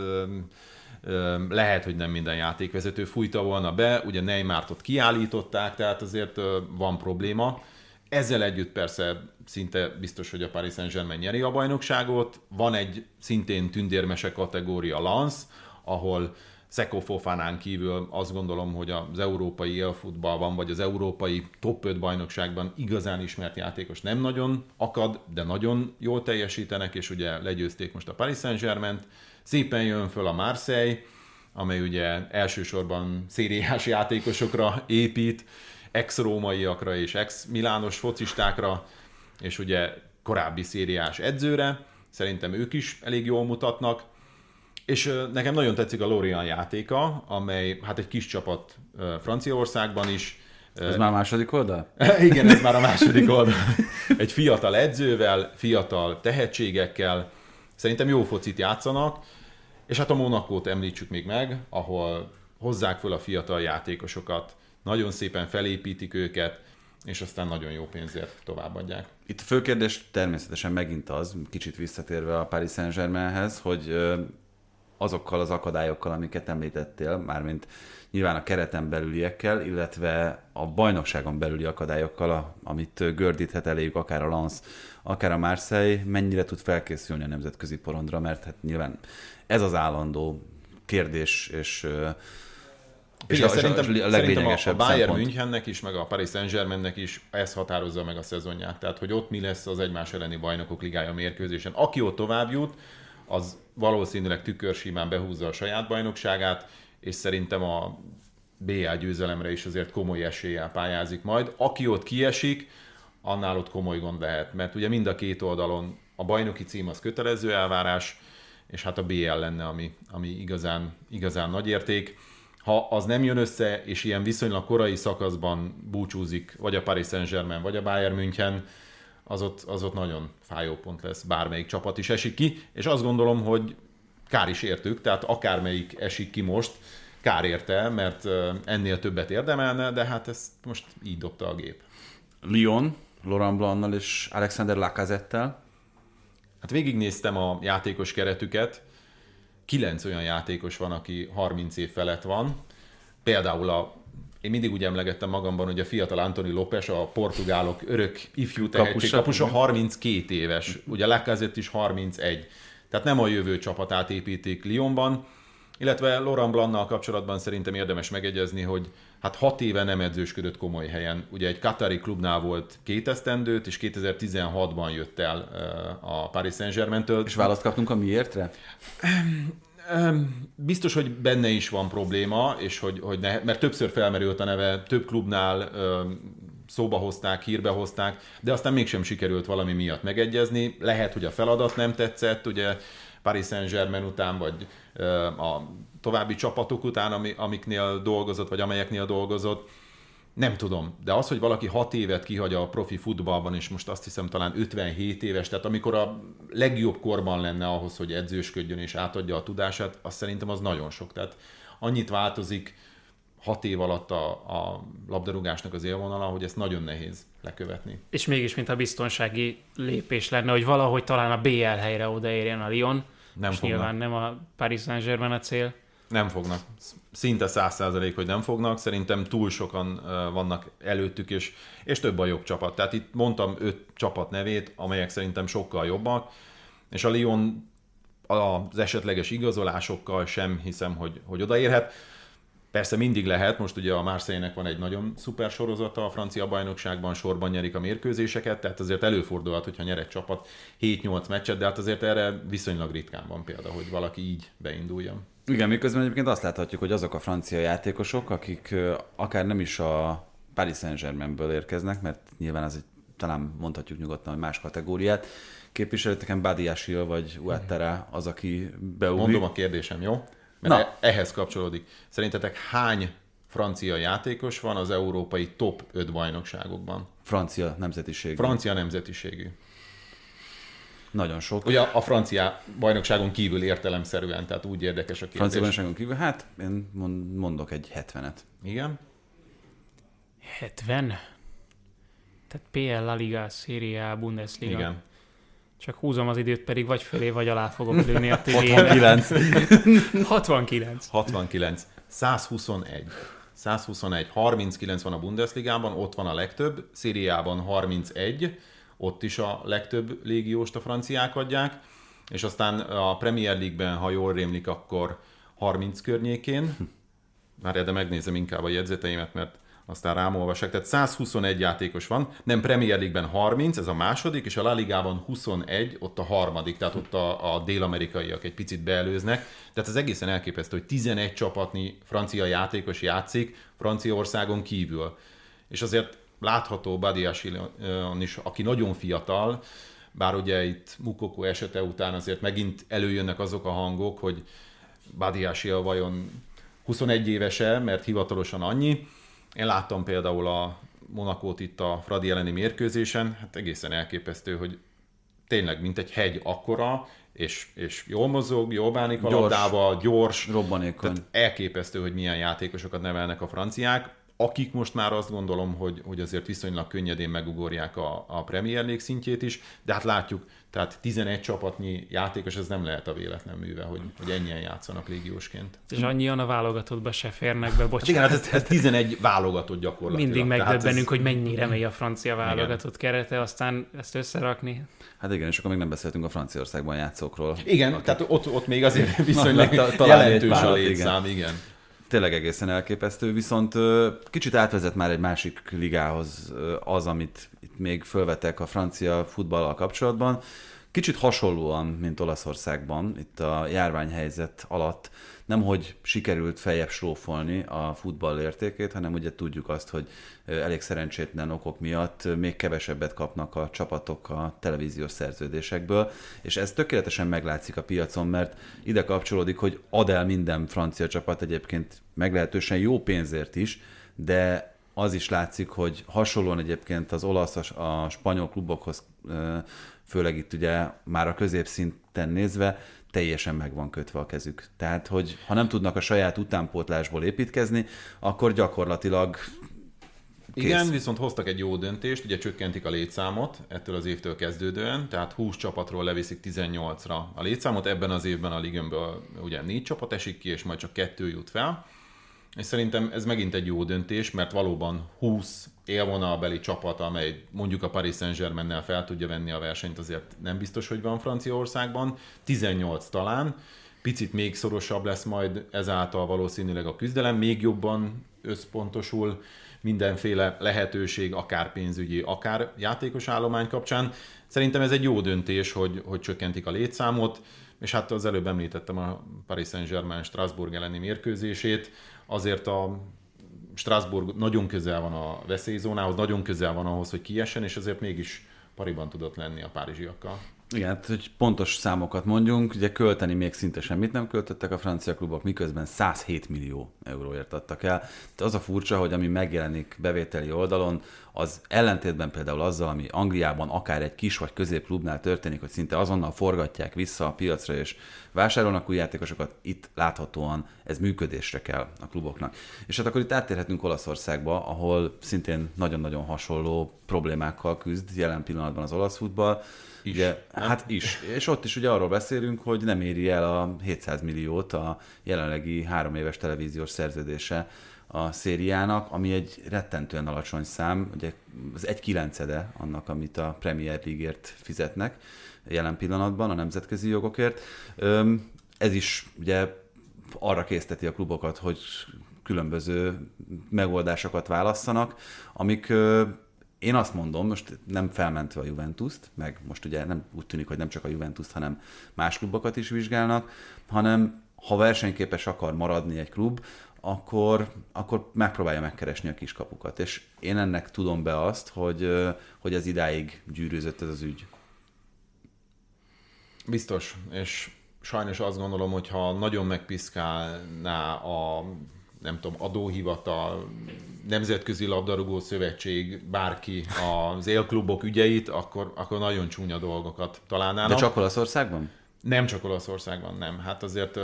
lehet, hogy nem minden játékvezető fújta volna be, ugye Neymart ott kiállították, tehát azért van probléma. Ezzel együtt persze szinte biztos, hogy a Paris Saint-Germain nyeri a bajnokságot. Van egy szintén tündérmese kategória Lens, ahol Seko Fofanán kívül azt gondolom, hogy az európai élfutballban, vagy az európai top öt bajnokságban igazán ismert játékos nem nagyon akad, de nagyon jól teljesítenek, és ugye legyőzték most a Paris Saint-Germaint. Szépen jön föl a Marseille, amely ugye elsősorban szériás játékosokra épít, ex-rómaiakra és ex-milános focistákra, és ugye korábbi szériás edzőre. Szerintem ők is elég jól mutatnak. És nekem nagyon tetszik a Lorient játéka, amely hát egy kis csapat Franciaországban is. Ez már a második oldal? Igen, ez már a második oldal. Egy fiatal edzővel, fiatal tehetségekkel, szerintem jó focit játszanak, és hát a Monacót említsük még meg, ahol hozzák föl a fiatal játékosokat, nagyon szépen felépítik őket, és aztán nagyon jó pénzért továbbadják. Itt a fő kérdés természetesen megint az, kicsit visszatérve a Paris Saint-Germainhez, hogy azokkal az akadályokkal, amiket említettél, mármint nyilván a kereten belüliekkel, illetve a bajnokságon belüli akadályokkal, amit gördíthet eléjük akár a Lens, akár a Marseille, mennyire tud felkészülni a nemzetközi porondra, mert hát nyilván ez az állandó kérdés, és, és a, szerintem, a leglényegesebb a Bayern szempont. Münchennek is, meg a Paris Saint-Germainnek is ez határozza meg a szezonját. Tehát, hogy ott mi lesz az egymás elleni bajnokok ligája mérkőzésen. Aki ott tovább jut, az valószínűleg tükörsimán behúzza a saját bajnokságát, és szerintem a bé el győzelemre is azért komoly eséllyel pályázik majd. Aki ott kiesik, annál ott komoly gond lehet, mert ugye mind a két oldalon a bajnoki cím az kötelező elvárás, és hát a bé el lenne, ami, ami igazán, igazán nagy érték. Ha az nem jön össze, és ilyen viszonylag korai szakaszban búcsúzik vagy a Paris Saint-Germain, vagy a Bayern München, az ott, az ott nagyon fájó pont lesz, bármelyik csapat is esik ki, és azt gondolom, hogy kár is értük, tehát akármelyik esik ki most, kár érte, mert ennél többet érdemelne, de hát ezt most így dobta a gép. Lyon, Laurent Blancnal és Alexander Lacazette-tel. Hát végignéztem a játékos keretüket, kilenc olyan játékos van, aki harminc év felett van. Például a, én mindig úgy emlegettem magamban, hogy a fiatal Antoni Lopes, a portugálok örök ifjú tehetség kapusa, harminckét éves. Ugye Lacazette is harmincegy. Tehát nem a jövő csapatát építik Lyonban, illetve Laurent Blancnal kapcsolatban szerintem érdemes megegyezni, hogy hát hat éve nem edzősködött komoly helyen. Ugye egy katari klubnál volt két esztendőt, és kétezer-tizenhatban jött el a Paris Saint-Germaintől. És választ kaptunk a miértre? Biztos, hogy benne is van probléma, és hogy, hogy ne, mert többször felmerült a neve, több klubnál szóba hozták, hírbe hozták, de aztán mégsem sikerült valami miatt megegyezni. Lehet, hogy a feladat nem tetszett, ugye Paris Saint-Germain után, vagy a további csapatok után, amiknél dolgozott, vagy amelyeknél dolgozott. Nem tudom, de az, hogy valaki hat évet kihagy a profi futballban, és most azt hiszem talán ötvenhét éves, tehát amikor a legjobb korban lenne ahhoz, hogy edzősködjön és átadja a tudását, azt szerintem az nagyon sok. Tehát annyit változik hat év alatt a, a labdarúgásnak az élvonala, hogy ezt nagyon nehéz lekövetni. És mégis, mintha biztonsági lépés lenne, hogy valahogy talán a bé el helyre odaérjen a Lyon, nem és fognak. nyilván nem a Paris Saint-Germain a cél. Nem fognak. Szinte száz százalék, hogy nem fognak. Szerintem túl sokan vannak előttük, és, és több a jobb csapat. Tehát itt mondtam öt csapat nevét, amelyek szerintem sokkal jobbak, és a Lyon az esetleges igazolásokkal sem hiszem, hogy, hogy odaérhet. Persze mindig lehet, most ugye a Marseille-nek van egy nagyon szuper sorozata a francia bajnokságban, sorban nyerik a mérkőzéseket, tehát azért előfordulhat, hogyha nyer egy csapat hét-nyolc meccset, de hát azért erre viszonylag ritkán van példa, hogy valaki így beinduljon. Igen, miközben egyébként azt láthatjuk, hogy azok a francia játékosok, akik akár nem is a Paris Saint-Germainből érkeznek, mert nyilván az egy talán mondhatjuk nyugodtan, hogy más kategóriát képviselőteken Badiashile vagy Ouattara az, aki beugrik. Mondom a kérdésem, jó? Mert Na. ehhez kapcsolódik. Szerintetek hány francia játékos van az európai top öt bajnokságokban? Francia nemzetiségű. Francia nemzetiségű. Nagyon sok. Ugye a francia bajnokságon kívül értelemszerűen, tehát úgy érdekes a kérdés. Francia bajnokságon kívül? Hát én mondok egy hetvenet. Igen? hetven? Tehát pé el, La Liga, Serie A, Bundesliga. Igen. Csak húzom az időt, pedig vagy fölé, vagy alá fogok lőni a tévére. hatvankilenc. hatvankilenc. hatvankilenc. százhuszonegy. százhuszonegy. harminckilenc van a Bundesligában, ott van a legtöbb. Serie A-ban harmincegy, ott is a legtöbb légióst a franciák adják. És aztán a Premier League-ben, ha jól rémlik, akkor harminc környékén. Már erre megnézem inkább a jegyzeteimet, mert aztán rámolvassák. Tehát százhuszonegy játékos van, nem Premier League-ben harminc, ez a második, és a La Ligában huszonegy, ott a harmadik, tehát ott a, a dél-amerikaiak egy picit beelőznek. Tehát ez egészen elképesztő, hogy tizenegy csapatnyi francia játékos játszik Franciaországon kívül. És azért látható Badiashile-on is, aki nagyon fiatal, bár ugye itt Moukoko esete után azért megint előjönnek azok a hangok, hogy Badiashile vajon huszonegy évese, mert hivatalosan annyi. Én láttam például a Monakót itt a Fradi elleni mérkőzésen, hát egészen elképesztő, hogy tényleg mint egy hegy akkora, és, és jól mozog, jól bánik a labdával, gyors, robbanékony. Tehát elképesztő, hogy milyen játékosokat nevelnek a franciák, akik most már azt gondolom, hogy, hogy azért viszonylag könnyedén megugorják a, a Premier League szintjét is, de hát látjuk, tehát tizenegy csapatnyi játékos, ez nem lehet a véletlen műve, hogy, hogy ennyien játszanak légiósként. És annyian a válogatottba se férnek be, bocsánat. Hát igen, hát ez, ez tizenegy válogatott gyakorlatilag. Mindig megdöbbenünk, ez... hogy mennyire mély a francia válogatott igen. kerete, aztán ezt összerakni. Hát igen, és akkor még nem beszéltünk a Franciaországban játszókról. Igen, akik... tehát ott, ott még azért viszonylag jelentős a létszám, igen. igen. Tényleg egészen elképesztő, viszont kicsit átvezet már egy másik ligához az, amit itt még fölvetek a francia futballal kapcsolatban. Kicsit hasonlóan, mint Olaszországban, itt a járványhelyzet alatt nemhogy sikerült feljebb slófolni a futball értékét, hanem ugye tudjuk azt, hogy elég szerencsétlen okok miatt még kevesebbet kapnak a csapatok a televíziós szerződésekből, és ez tökéletesen meglátszik a piacon, mert ide kapcsolódik, hogy ad el minden francia csapat egyébként meglehetősen jó pénzért is, de az is látszik, hogy hasonlóan egyébként az olasz, a spanyol klubokhoz, főleg itt ugye már a középszinten nézve, teljesen meg van kötve a kezük. Tehát, hogy ha nem tudnak a saját utánpótlásból építkezni, akkor gyakorlatilag kész. Igen, viszont hoztak egy jó döntést, ugye csökkentik a létszámot ettől az évtől kezdődően, tehát húsz csapatról leviszik tizennyolcra a létszámot, ebben az évben a ligönből ugye négy csapat esik ki, és majd csak kettő jut fel. És szerintem ez megint egy jó döntés, mert valóban húsz élvonalbeli csapat, amely mondjuk a Paris Saint-Germainnel fel tudja venni a versenyt, azért nem biztos, hogy van Franciaországban. tizennyolc talán, picit még szorosabb lesz majd ezáltal valószínűleg a küzdelem, még jobban összpontosul mindenféle lehetőség, akár pénzügyi, akár játékos állomány kapcsán. Szerintem ez egy jó döntés, hogy, hogy csökkentik a létszámot, és hát az előbb említettem a Paris Saint-Germain Strasbourg elleni mérkőzését, azért a Strasbourg nagyon közel van a veszélyzónához, nagyon közel van ahhoz, hogy kiessen, és azért mégis pariban tudott lenni a párizsiakkal. Igen, hát, hogy pontos számokat mondjunk, ugye költeni még szinte semmit nem költöttek a francia klubok, miközben százhét millió euróért adtak el. Tehát az a furcsa, hogy ami megjelenik bevételi oldalon, az ellentétben például azzal, ami Angliában akár egy kis vagy középklubnál történik, hogy szinte azonnal forgatják vissza a piacra és vásárolnak új játékosokat, itt láthatóan ez működésre kell a kluboknak. És hát akkor itt áttérhetünk Olaszországba, ahol szintén nagyon-nagyon hasonló problémákkal küzd jelen pillanatban az olasz futball. Is. Ugye, hát is. És ott is ugye arról beszélünk, hogy nem éri el a hétszáz milliót a jelenlegi három éves televíziós szerződése a szériának, ami egy rettentően alacsony szám, ugye az egy kilencede annak, amit a Premier League-ért fizetnek jelen pillanatban a nemzetközi jogokért. Ez is ugye arra készteti a klubokat, hogy különböző megoldásokat válasszanak, amik én azt mondom, most nem felmentve a Juventust, meg most ugye nem úgy tűnik, hogy nem csak a Juventust, hanem más klubokat is vizsgálnak, hanem ha versenyképes akar maradni egy klub, akkor, akkor megpróbálja megkeresni a kiskapukat. És én ennek tudom be azt, hogy, hogy ez idáig gyűrűzött ez az ügy. Biztos, és sajnos azt gondolom, hogy ha nagyon megpiszkálná a nem tudom, adóhivatal, Nemzetközi Labdarúgó Szövetség, bárki az élklubok ügyeit, akkor, akkor nagyon csúnya dolgokat találnának. De csak Olaszországban? Nem csak Olaszországban, nem. Hát azért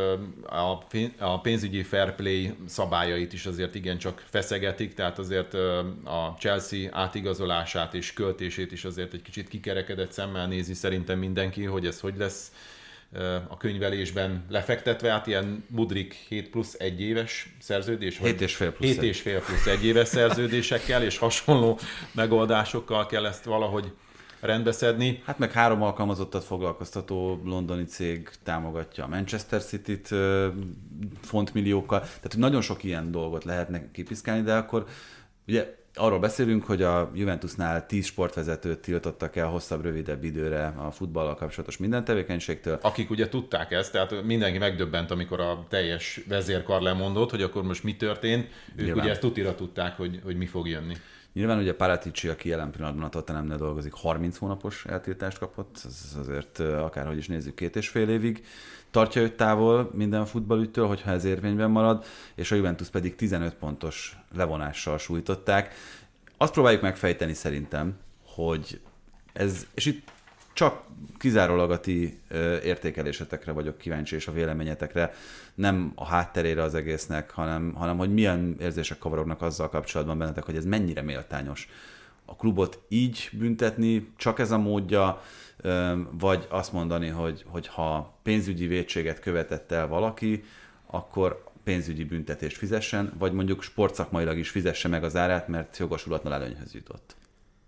a pénzügyi fair play szabályait is azért igencsak feszegetik, tehát azért a Chelsea átigazolását és költését is azért egy kicsit kikerekedett szemmel nézi szerintem mindenki, hogy ez hogy lesz a könyvelésben lefektetve, hát ilyen Mudryk hét plusz egy éves szerződés, hét és fél plusz, hét és fél plusz egy éves szerződésekkel és hasonló megoldásokkal kell ezt valahogy rendbeszedni. Hát meg három alkalmazottat foglalkoztató londoni cég támogatja a Manchester City-t fontmilliókkal, tehát nagyon sok ilyen dolgot lehetne kipiszkálni, de akkor ugye arról beszélünk, hogy a Juventusnál tíz sportvezetőt tiltottak el hosszabb, rövidebb időre a futballal kapcsolatos minden tevékenységtől. Akik ugye tudták ezt, tehát mindenki megdöbbent, amikor a teljes vezérkar lemondott, hogy akkor most mi történt. Ők Nyilván. Ugye ezt tutira tudták, hogy, hogy mi fog jönni. Nyilván ugye Paratici, aki jelen pillanatban a Tottenhamnél dolgozik, harminc hónapos eltiltást kapott, ez azért akárhogy is nézzük, két és fél évig tartja őt távol minden futballügytől, hogyha ez érvényben marad, és a Juventus pedig tizenöt pontos levonással sújtották. Azt próbáljuk megfejteni szerintem, hogy ez, és itt csak kizárólag a ti értékelésetekre vagyok kíváncsi, és a véleményetekre, nem a hátterére az egésznek, hanem, hanem hogy milyen érzések kavarognak azzal kapcsolatban bennetek, hogy ez mennyire méltányos. A klubot így büntetni, csak ez a módja, vagy azt mondani, hogy, hogy ha pénzügyi vétséget követett el valaki, akkor pénzügyi büntetést fizessen, vagy mondjuk sportszakmailag is fizesse meg az árát, mert jogosulatlan előnyhöz jutott.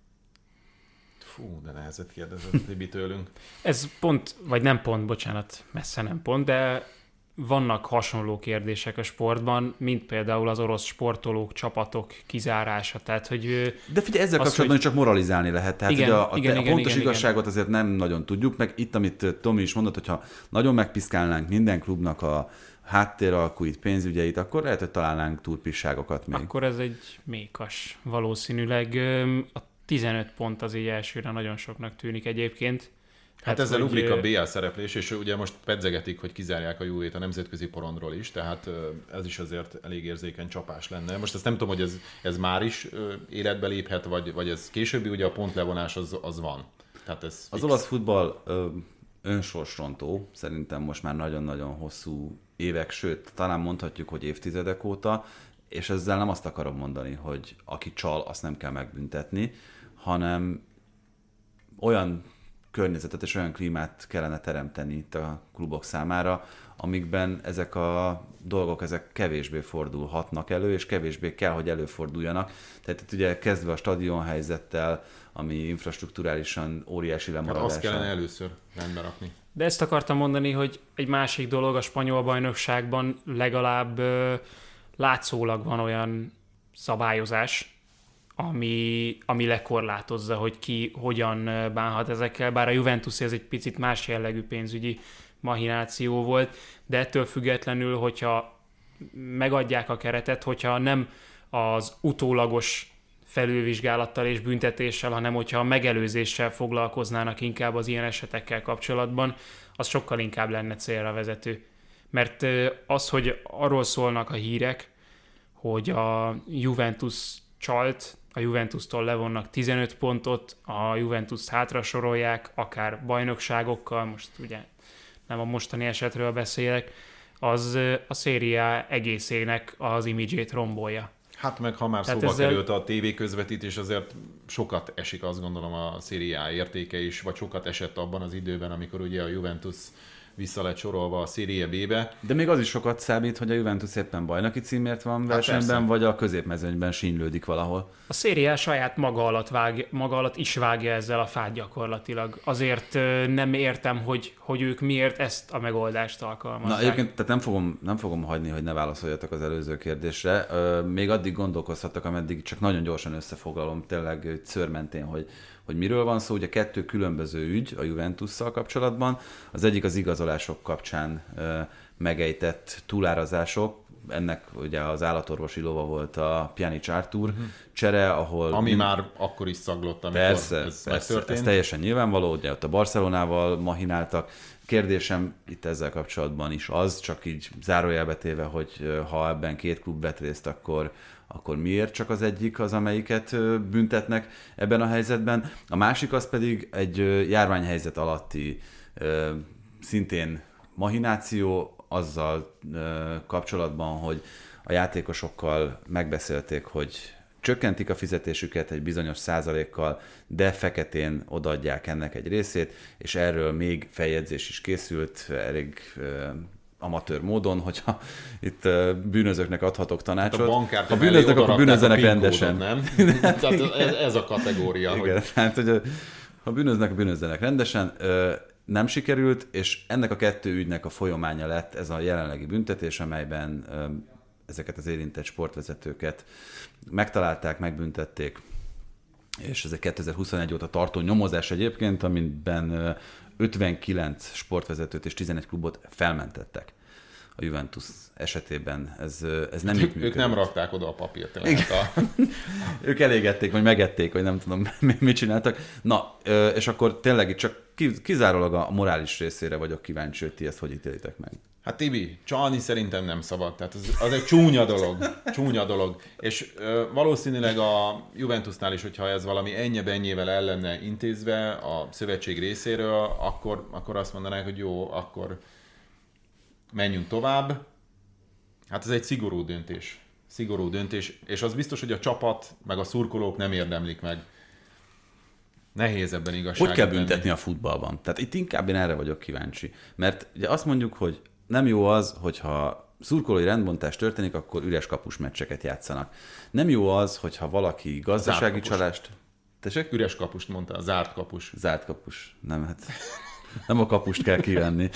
Fú, de nehezet kérdezett Tibi tőlünk. Ez pont, vagy nem pont, bocsánat, messze nem pont, de vannak hasonló kérdések a sportban, mint például az orosz sportolók, csapatok kizárása. Tehát, hogy de figyelj, ezzel kapcsolatban hogy... csak moralizálni lehet. Tehát igen, a, a, igen, a igen, pontos igen, igazságot igen. azért nem nagyon tudjuk, meg itt, amit Tomi is mondott, hogyha nagyon megpiszkálnánk minden klubnak a háttéralkuit, pénzügyeit, akkor lehet, hogy találnánk túlpisságokat még. Akkor ez egy mékas valószínűleg. A tizenöt pont az így elsőre nagyon soknak tűnik egyébként. Hát, hát ezzel hogy... ugrik a bé el szereplés, és ugye most pedzegetik, hogy kizárják a Juve-t a nemzetközi porondról is, tehát ez is azért elég érzékeny csapás lenne. Most ezt nem tudom, hogy ez, ez már is életbe léphet, vagy, vagy ez későbbi, ugye a pontlevonás az, az van. Tehát ez az olasz futball önsorsrontó, szerintem most már nagyon-nagyon hosszú évek, sőt, talán mondhatjuk, hogy évtizedek óta, és ezzel nem azt akarom mondani, hogy aki csal, azt nem kell megbüntetni, hanem olyan környezetet és olyan klímát kellene teremteni itt a klubok számára, amikben ezek a dolgok ezek kevésbé fordulhatnak elő, és kevésbé kell, hogy előforduljanak. Tehát itt ugye kezdve a stadionhelyzettel, ami infrastrukturálisan óriási lemaradása. Azt kellene először rendbe rakni. De ezt akartam mondani, hogy egy másik dolog a spanyol bajnokságban legalább ö, látszólag van olyan szabályozás, ami, ami lekorlátozza, hogy ki hogyan bánhat ezekkel, bár a Juventus ez egy picit más jellegű pénzügyi machináció volt, de ettől függetlenül, hogyha megadják a keretet, hogyha nem az utólagos felülvizsgálattal és büntetéssel, hanem hogyha a megelőzéssel foglalkoznának inkább az ilyen esetekkel kapcsolatban, az sokkal inkább lenne célra vezető. Mert az, hogy arról szólnak a hírek, hogy a Juventus csalt, a Juventustól levonnak tizenöt pontot, a Juventust hátra sorolják, akár bajnokságokkal, most ugye nem a mostani esetről beszélek, az a Serie A egészének az imidzsét rombolja. Hát meg ha már Tehát szóba ezzel... került a tévé közvetítés, azért sokat esik, azt gondolom, a Serie A értéke is, vagy sokat esett abban az időben, amikor ugye a Juventus vissza lett sorolva a Serie B-be. De még az is sokat számít, hogy a Juventus éppen bajnoki címért van hát versenyben, persze. vagy a középmezőnyben sínylődik valahol. A Serie A saját maga alatt, vág, maga alatt is vágja ezzel a fát gyakorlatilag. Azért nem értem, hogy, hogy ők miért ezt a megoldást alkalmazzák. Na egyébként tehát nem fogom, nem fogom hagyni, hogy ne válaszoljatok az előző kérdésre. Még addig gondolkozhattak, ameddig csak nagyon gyorsan összefoglalom tényleg szőrmentén, hogy hogy miről van szó. Ugye kettő különböző ügy a Juventusszal kapcsolatban. Az egyik az igazolások kapcsán megejtett túlárazások, ennek ugye az állatorvosi lova volt a Pjanic Artur uh-huh. csere, ahol... Ami mind... már akkor is szaglott, amikor persze, ez persze, megtörtént. Ez teljesen nyilvánvaló, ugye ott a Barcelonával mahináltak. Kérdésem itt ezzel kapcsolatban is az, csak így zárójelbe téve, hogy ha ebben két klub vett részt, akkor, akkor miért csak az egyik az, amelyiket büntetnek ebben a helyzetben. A másik az pedig egy járványhelyzet alatti szintén mahináció, azzal kapcsolatban, hogy a játékosokkal megbeszélték, hogy csökkentik a fizetésüket egy bizonyos százalékkal, de feketén odaadják ennek egy részét, és erről még feljegyzés is készült, elég amatőr módon, hogyha itt bűnözőknek adhatok tanácsot. Hát a bankártya ha bűnöznek, akkor bűnözzenek rendesen. Nem? Tehát ez, ez a kategória. Igen, hogy... tehát, hogy ha bűnöznek, bűnözzenek rendesen. Nem sikerült, és ennek a kettő ügynek a folyamánya lett ez a jelenlegi büntetés, amelyben ezeket az érintett sportvezetőket megtalálták, megbüntették, és ez egy kétezer-huszonegy óta tartó nyomozás egyébként, amiben ötvenkilenc sportvezetőt és tizenegy klubot felmentettek. A Juventus esetében ez, ez nem hát így ők, működik. Ők nem rakták oda a papírt. A... ők elégették, vagy megették, vagy nem tudom, mit csináltak. Na, és akkor tényleg itt csak kizárólag a morális részére vagyok kíváncsi, hogy ti ezt hogy ítélitek meg. Hát Tibi, csalni szerintem nem szabad. Tehát az, az egy csúnya dolog. Csúnya dolog. És ö, valószínűleg a Juventusnál is, hogyha ez valami ennyi-bennyével el lenne intézve a szövetség részéről, akkor, akkor azt mondanák, hogy jó, akkor menjünk tovább. Hát ez egy szigorú döntés. Szigorú döntés. És az biztos, hogy a csapat, meg a szurkolók nem érdemlik meg. Nehéz ebben igazságot Hogy kell büntetni a futballban? Tehát itt inkább én erre vagyok kíváncsi. Mert ugye azt mondjuk, hogy nem jó az, hogyha szurkolói rendbontás történik, akkor üres kapus meccseket játszanak. Nem jó az, hogyha valaki gazdasági csalást... Tessék? Üres kapust mondta, a zárt kapus. Zárt kapus. Nem, hát nem a kapust kell kivenni.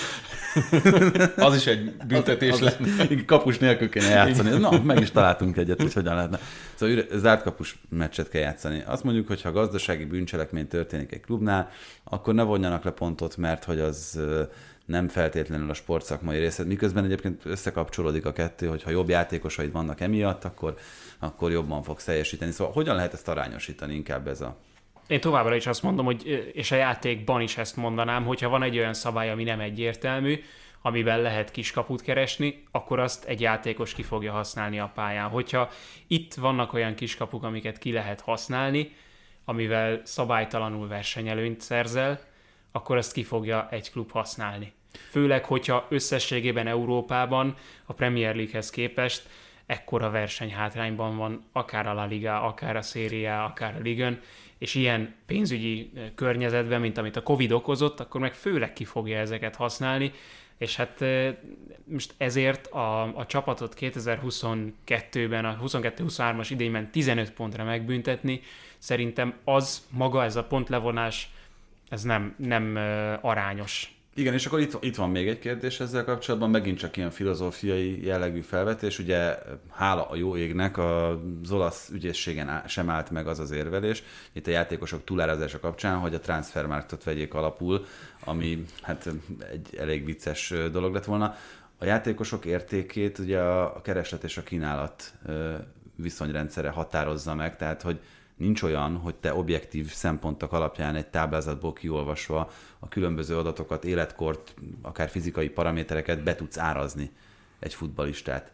Az is egy büntetés az, lenne. Az, kapus nélkül kéne játszani. Na, meg is találtunk egyet, hogy hogyan lehetne. Szóval üre, zárt kapus meccset kell játszani. Azt mondjuk, hogy ha gazdasági bűncselekmény történik egy klubnál, akkor ne vonjanak le pontot, mert hogy az nem feltétlenül a sportszakmai része. Miközben egyébként összekapcsolódik a kettő, hogy ha jobb játékosaid vannak emiatt, akkor, akkor jobban fogsz teljesíteni. Szóval hogyan lehet ezt arányosítani, inkább ez a... Én továbbra is azt mondom, hogy, és a játékban is ezt mondanám, hogyha van egy olyan szabály, ami nem egyértelmű, amiben lehet kiskaput keresni, akkor azt egy játékos ki fogja használni a pályán. Hogyha itt vannak olyan kiskapuk, amiket ki lehet használni, amivel szabálytalanul versenyelőnyt szerzel, akkor azt ki fogja egy klub használni. Főleg, hogyha összességében Európában a Premier League-hez képest ekkora versenyhátrányban van, akár a La Liga, akár a Serie A, akár a Liga, és ilyen pénzügyi környezetben, mint amit a Covid okozott, akkor meg főleg ki fogja ezeket használni, és hát most ezért a, a csapatot kétezer-huszonkettőben, a huszonkettő huszonhármas idényben tizenöt pontra megbüntetni, szerintem az maga, ez a pontlevonás, ez nem, nem arányos. Igen, és akkor itt, itt van még egy kérdés ezzel kapcsolatban, megint csak ilyen filozófiai jellegű felvetés. Ugye hála a jó égnek az olasz ügyészségen sem állt meg az az érvelés, itt a játékosok túlárazása kapcsán, hogy a transfermarktot vegyék alapul, ami hát egy elég vicces dolog lett volna. A játékosok értékét ugye a kereslet és a kínálat viszonyrendszere határozza meg, tehát hogy nincs olyan, hogy te objektív szempontok alapján egy táblázatból kiolvasva a különböző adatokat, életkort, akár fizikai paramétereket be tudsz árazni egy futballistát.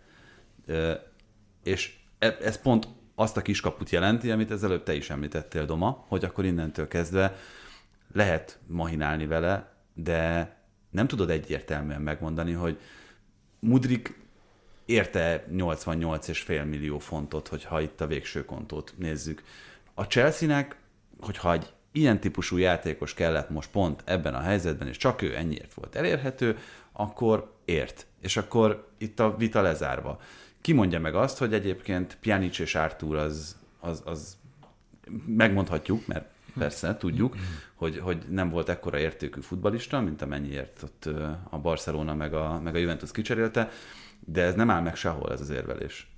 És ez pont azt a kiskaput jelenti, amit ezelőtt te is említettél, Doma, hogy akkor innentől kezdve lehet mahinálni vele, de nem tudod egyértelműen megmondani, hogy Mudryk érte nyolcvannyolc egész öt millió fontot, hogyha itt a végső kontót nézzük. A Chelsea-nek, hogyha egy ilyen típusú játékos kellett most pont ebben a helyzetben, és csak ő ennyiért volt elérhető, akkor ért. És akkor itt a vita lezárva. Ki mondja meg azt, hogy egyébként Pjanic és Artur az, az, az megmondhatjuk, mert persze tudjuk, hogy, hogy nem volt ekkora értékű futballista, mint amennyiért ott a Barcelona meg a, meg a Juventus kicserélte, de ez nem áll meg sehol, ez az érvelés.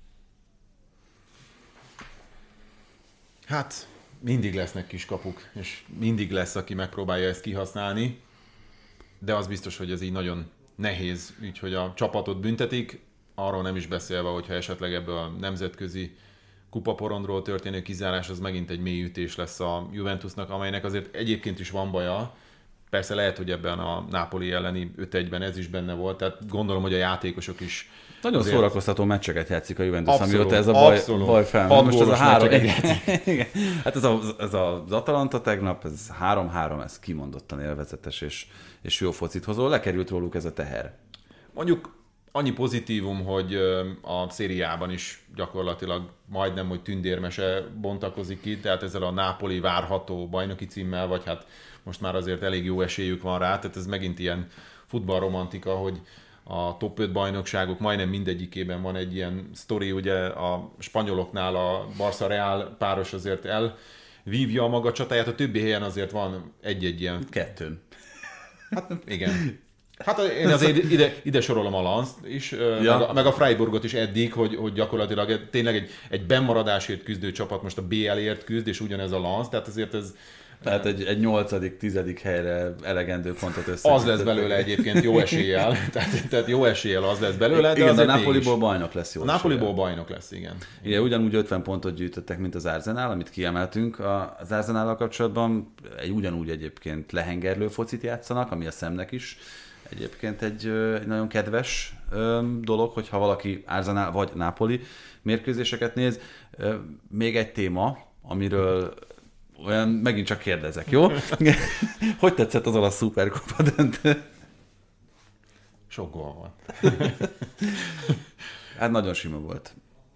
Hát mindig lesznek kiskapuk, és mindig lesz, aki megpróbálja ezt kihasználni, de az biztos, hogy ez így nagyon nehéz, úgyhogy a csapatot büntetik, arról nem is beszélve, hogyha esetleg ebből a nemzetközi kupaporondról történő kizárás, az megint egy mély ütés lesz a Juventusnak, amelynek azért egyébként is van baja. Persze lehet, hogy ebben a Napoli elleni öt egyben ez is benne volt, tehát gondolom, hogy a játékosok is... Nagyon azért... szórakoztató meccseket játszik a Juventus, abszolút, amióta ez a baj, baj felmerül. Most ez a három... Hát ez, a, ez az Atalanta tegnap, ez három-három, ez kimondottan élvezetes és, és jó focit hozó. Lekerült róluk ez a teher. Mondjuk annyi pozitívum, hogy a szériában is gyakorlatilag majdnem, hogy tündérmese bontakozik ki, tehát ezzel a Napoli várható bajnoki címmel, vagy hát most már azért elég jó esélyük van rá, tehát ez megint ilyen futballromantika, hogy a top öt bajnokságok majdnem mindegyikében van egy ilyen sztori, ugye a spanyoloknál a Barca-Real páros azért elvívja a maga csatáját, a többi helyen azért van egy-egy ilyen... Kettőn. Hát igen. Hát én azért ide, ide sorolom a Lens is, ja. meg, a, meg a Freiburgot is eddig, hogy, hogy gyakorlatilag tényleg egy, egy bennmaradásért küzdő csapat most a bé el-ért küzd, és ugyanez a Lens, tehát azért ez... Tehát egy, egy nyolcadik, tizedik helyre elegendő pontot össze. Az lesz belőle egyébként jó eséllyel, tehát, tehát jó eséllyel az lesz belőle, de igen, azért a Napoliból bajnok lesz jó. A Napoliból bajnok lesz, igen. Igen, ugyanúgy ötven pontot gyűjtöttek, mint az Arsenal, amit kiemeltünk. Az Arsenal-al kapcsolatban egy ugyanúgy egyébként lehengerlő focit játszanak, ami a szemnek is egyébként egy, egy nagyon kedves dolog, hogyha valaki Arsenal vagy Napoli mérkőzéseket néz. Még egy téma, amiről olyan megint csak kérdezek, jó? Hogy tetszett az olasz szuperkupa döntő? Sok gól volt. Hát nagyon sima volt.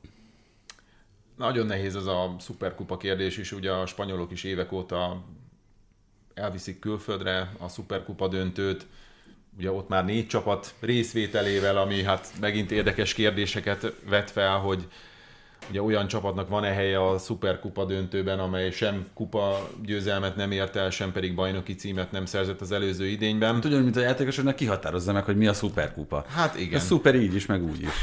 Nagyon nehéz ez a szuperkupa kérdés is, ugye a spanyolok is évek óta elviszik külföldre a szuperkupa döntőt, ugye ott már négy csapat részvételével, ami hát megint érdekes kérdéseket vet fel, hogy ugye olyan csapatnak van-e helye a szuperkupa döntőben, amely sem kupa győzelmet nem ért el, sem pedig bajnoki címet nem szerzett az előző idényben. Tudjon, mint a játékosoknak kihatározza meg, hogy mi a szuperkupa. Hát igen. Ez szuper így is, meg úgy is.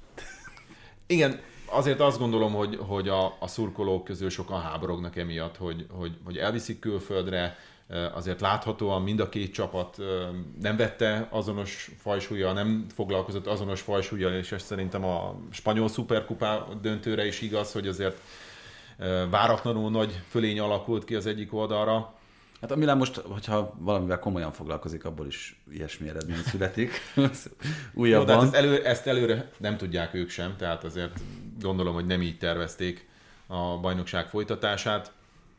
Igen, azért azt gondolom, hogy, hogy a, a szurkolók közül sokan háborognak emiatt, hogy, hogy, hogy elviszik külföldre, azért láthatóan mind a két csapat nem vette azonos fajsúllyal, nem foglalkozott azonos fajsúllyal, és ez szerintem a spanyol szuperkupa döntőre is igaz, hogy azért váratlanul nagy fölény alakult ki az egyik oldalra. Hát a Milán most, hogyha valamivel komolyan foglalkozik, abból is ilyesmi eredmény születik. Újabban. Jó, de hát ezt, elő, ezt előre nem tudják ők sem, tehát azért gondolom, hogy nem így tervezték a bajnokság folytatását.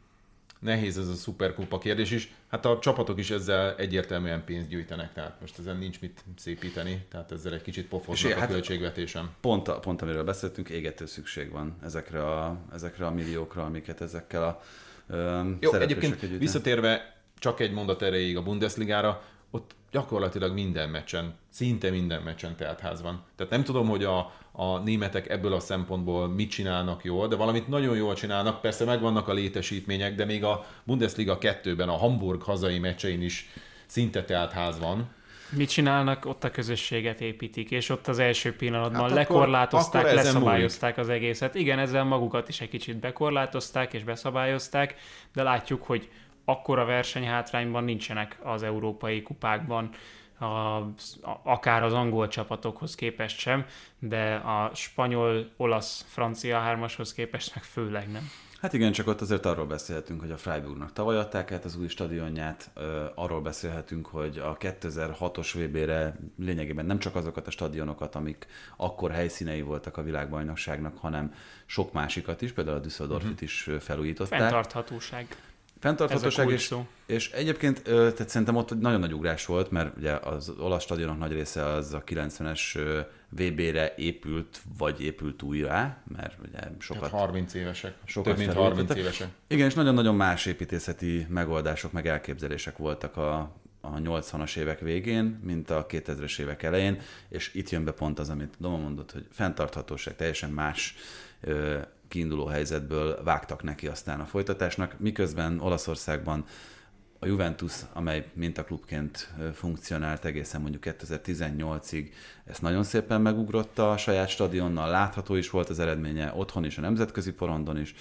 Nehéz ez a szuperkupa kérdés is. Hát a csapatok is ezzel egyértelműen pénzt gyűjtenek, tehát most ezen nincs mit szépíteni, tehát ezzel egy kicsit pofoznak a hát költségvetésem. Pont, a, pont amiről beszéltünk, égető szükség van ezekre a, ezekre a milliókra, amiket ezekkel a um, Jó, egyébként gyűjtenek. Visszatérve csak egy mondat erejéig a Bundesligára, ott gyakorlatilag minden meccsen, szinte minden meccsen teltház van. Tehát nem tudom, hogy a, a németek ebből a szempontból mit csinálnak jól, de valamit nagyon jól csinálnak, persze megvannak a létesítmények, de még a Bundesliga kettőben, a Hamburg hazai meccsein is szinte teltház van. Mit csinálnak? Ott a közösséget építik, és ott az első pillanatban hát akkor, lekorlátozták, akkor leszabályozták múlik. Az egészet. Igen, ezzel magukat is egy kicsit bekorlátozták és beszabályozták, de látjuk, hogy akkora versenyhátrányban nincsenek az európai kupákban, a, a, akár az angol csapatokhoz képest sem, de a spanyol, olasz, francia hármashoz képest meg főleg nem. Hát igen, csak ott azért arról beszélhetünk, hogy a Freiburgnak tavaly adták át az új stadionját, arról beszélhetünk, hogy a kétezer-hatos vé bére lényegében nem csak azokat a stadionokat, amik akkor helyszínei voltak a világbajnokságnak, hanem sok másikat is, például a Düsseldorfit is felújították. Fenntarthatóság. Fenntarthatóság, és, és egyébként tehát szerintem ott nagyon nagy ugrás volt, mert ugye az olasz stadionok nagy része az a kilencvenes vé bére épült, vagy épült újra, mert ugye sokat... Tehát harminc évesek, sokat több mint harminc évesek. Igen, és nagyon-nagyon más építészeti megoldások, meg elképzelések voltak a, a nyolcvanas évek végén, mint a kétezres évek elején, és itt jön be pont az, amit Doma mondott, hogy fenntarthatóság, teljesen más kiinduló helyzetből vágtak neki aztán a folytatásnak, miközben Olaszországban a Juventus, amely mintaklubként funkcionált egészen mondjuk kétezer-tizennyolcig, ezt nagyon szépen megugrotta a saját stadionnal, látható is volt az eredménye otthon is, a nemzetközi porondon is,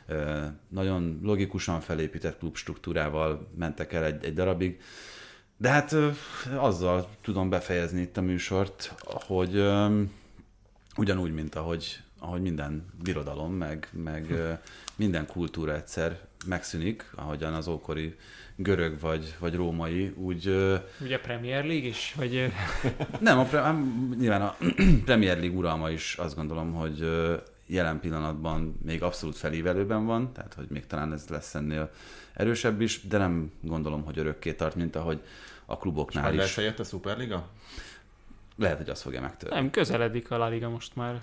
nagyon logikusan felépített klubstruktúrával mentek el egy, egy darabig, de hát azzal tudom befejezni itt a műsort, hogy ugyanúgy, mint ahogy, ahogy minden birodalom, meg, meg minden kultúra egyszer megszűnik, ahogyan az ókori görög vagy, vagy római, úgy... Ugye a Premier League is? Vagy... Nem, a pre, nyilván a Premier League uralma is azt gondolom, hogy jelen pillanatban még abszolút felívelőben van, tehát hogy még talán ez lesz ennél erősebb is, de nem gondolom, hogy örökké tart, mint ahogy a kluboknál is. És lesz helyett a Superliga? Lehet, hogy azt fogja megtörni. Nem, közeledik a La Liga most már.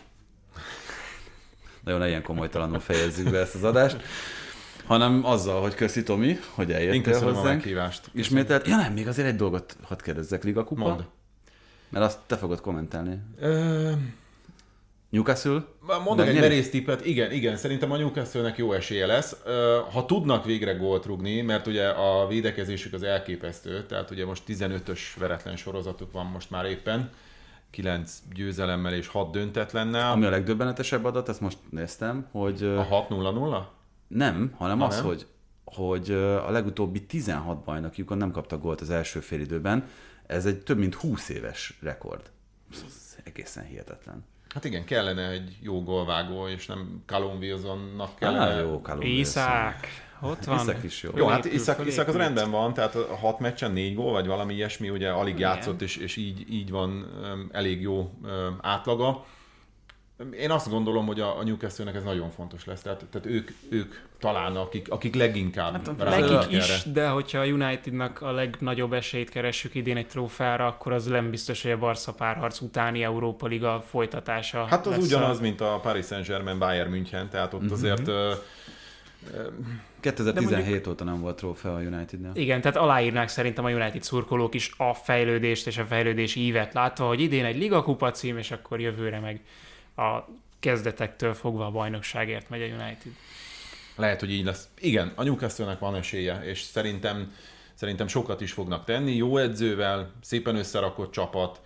Nagyon ne ilyen komolytalanul fejezzük be ezt az adást, hanem azzal, hogy köszi Tomi, hogy eljöttél hozzánk. Köszönöm a meghívást. Ismételt. Ja nem, még azért egy dolgot hadd kérdezzek, Liga Kupa? Mondd. Mert azt te fogod kommentálni. Ö... Newcastle? Mondok egy merész tippet, igen, igen, szerintem a Newcastle-nek jó esélye lesz. Ha tudnak végre gólt rúgni, mert ugye a védekezésük az elképesztő, tehát ugye most tizenötös veretlen sorozatuk van most már éppen, kilenc győzelemmel és hat döntetlennel. Ami a legdöbbenetesebb adat, ezt most néztem, hogy... A hat nulla nulla? Nem, hanem ha az, nem? hogy, hogy a legutóbbi tizenhat bajnokjukon nem kaptak gólt az első félidőben. Ez egy több mint húsz éves rekord. Ez egészen hihetetlen. Hát igen, kellene egy jó gólvágó, és nem Callum Wilsonnak kellene. Á, jó, Callum Wilson. Iszák, ott van. Iszák is jó. Jó, hát Fölépül, Iszák, Iszák az fölépült. rendben van, tehát a hat meccsen négy gól, vagy valami ilyesmi, ugye alig Igen. játszott, és, és így, így van um, elég jó um, átlaga. Én azt gondolom, hogy a, a Newcastle-nek ez nagyon fontos lesz, tehát, tehát ők, ők talán akik, akik leginkább Hát, ráadnak Nekik is, erre. de hogyha a Unitednak a legnagyobb esélyt keressük idén egy trófeára, akkor az nem biztos, hogy a Barca párharc utáni Európa Liga folytatása. Hát az lesz ugyanaz, a... mint a Paris Saint-Germain Bayern München, tehát ott azért... Uh, kétezer-tizenhét mondjuk- óta nem volt trófea a Unitednél. Igen, tehát aláírnák szerintem a United szurkolók is a fejlődést és a fejlődési ívet látva, hogy idén egy ligakupa cím, és akkor jövőre meg a kezdetektől fogva a bajnokságért megy a United. Lehet, hogy így lesz. Igen, a Newcastle-nek van esélye, és szerintem, szerintem sokat is fognak tenni. Jó edzővel, szépen összerakott csapat,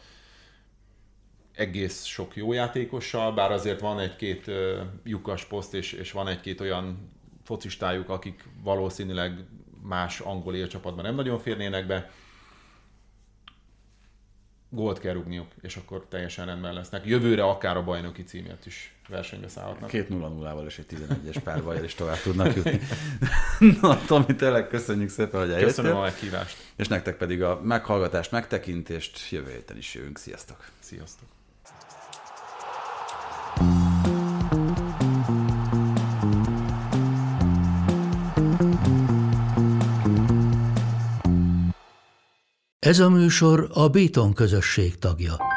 egész sok jó játékossal, bár azért van egy-két uh, lyukas poszt, és, és van egy-két olyan focistájuk, akik valószínűleg más angol élcsapatban nem nagyon férnének be. Gólt kell rúgniuk, és akkor teljesen rendben lesznek. Jövőre akár a bajnoki címért is versenybe szállhatnak. Két nulla nullával és egy tizenegyes párbajjal is tovább tudnak jutni. Na, Tomi, tényleg köszönjük szépen, hogy eljöttél. Köszönöm a meghívást. És nektek pedig a meghallgatást, megtekintést. Jövő héten is jövünk. Sziasztok! Sziasztok! Ez a műsor a Béton közösség tagja.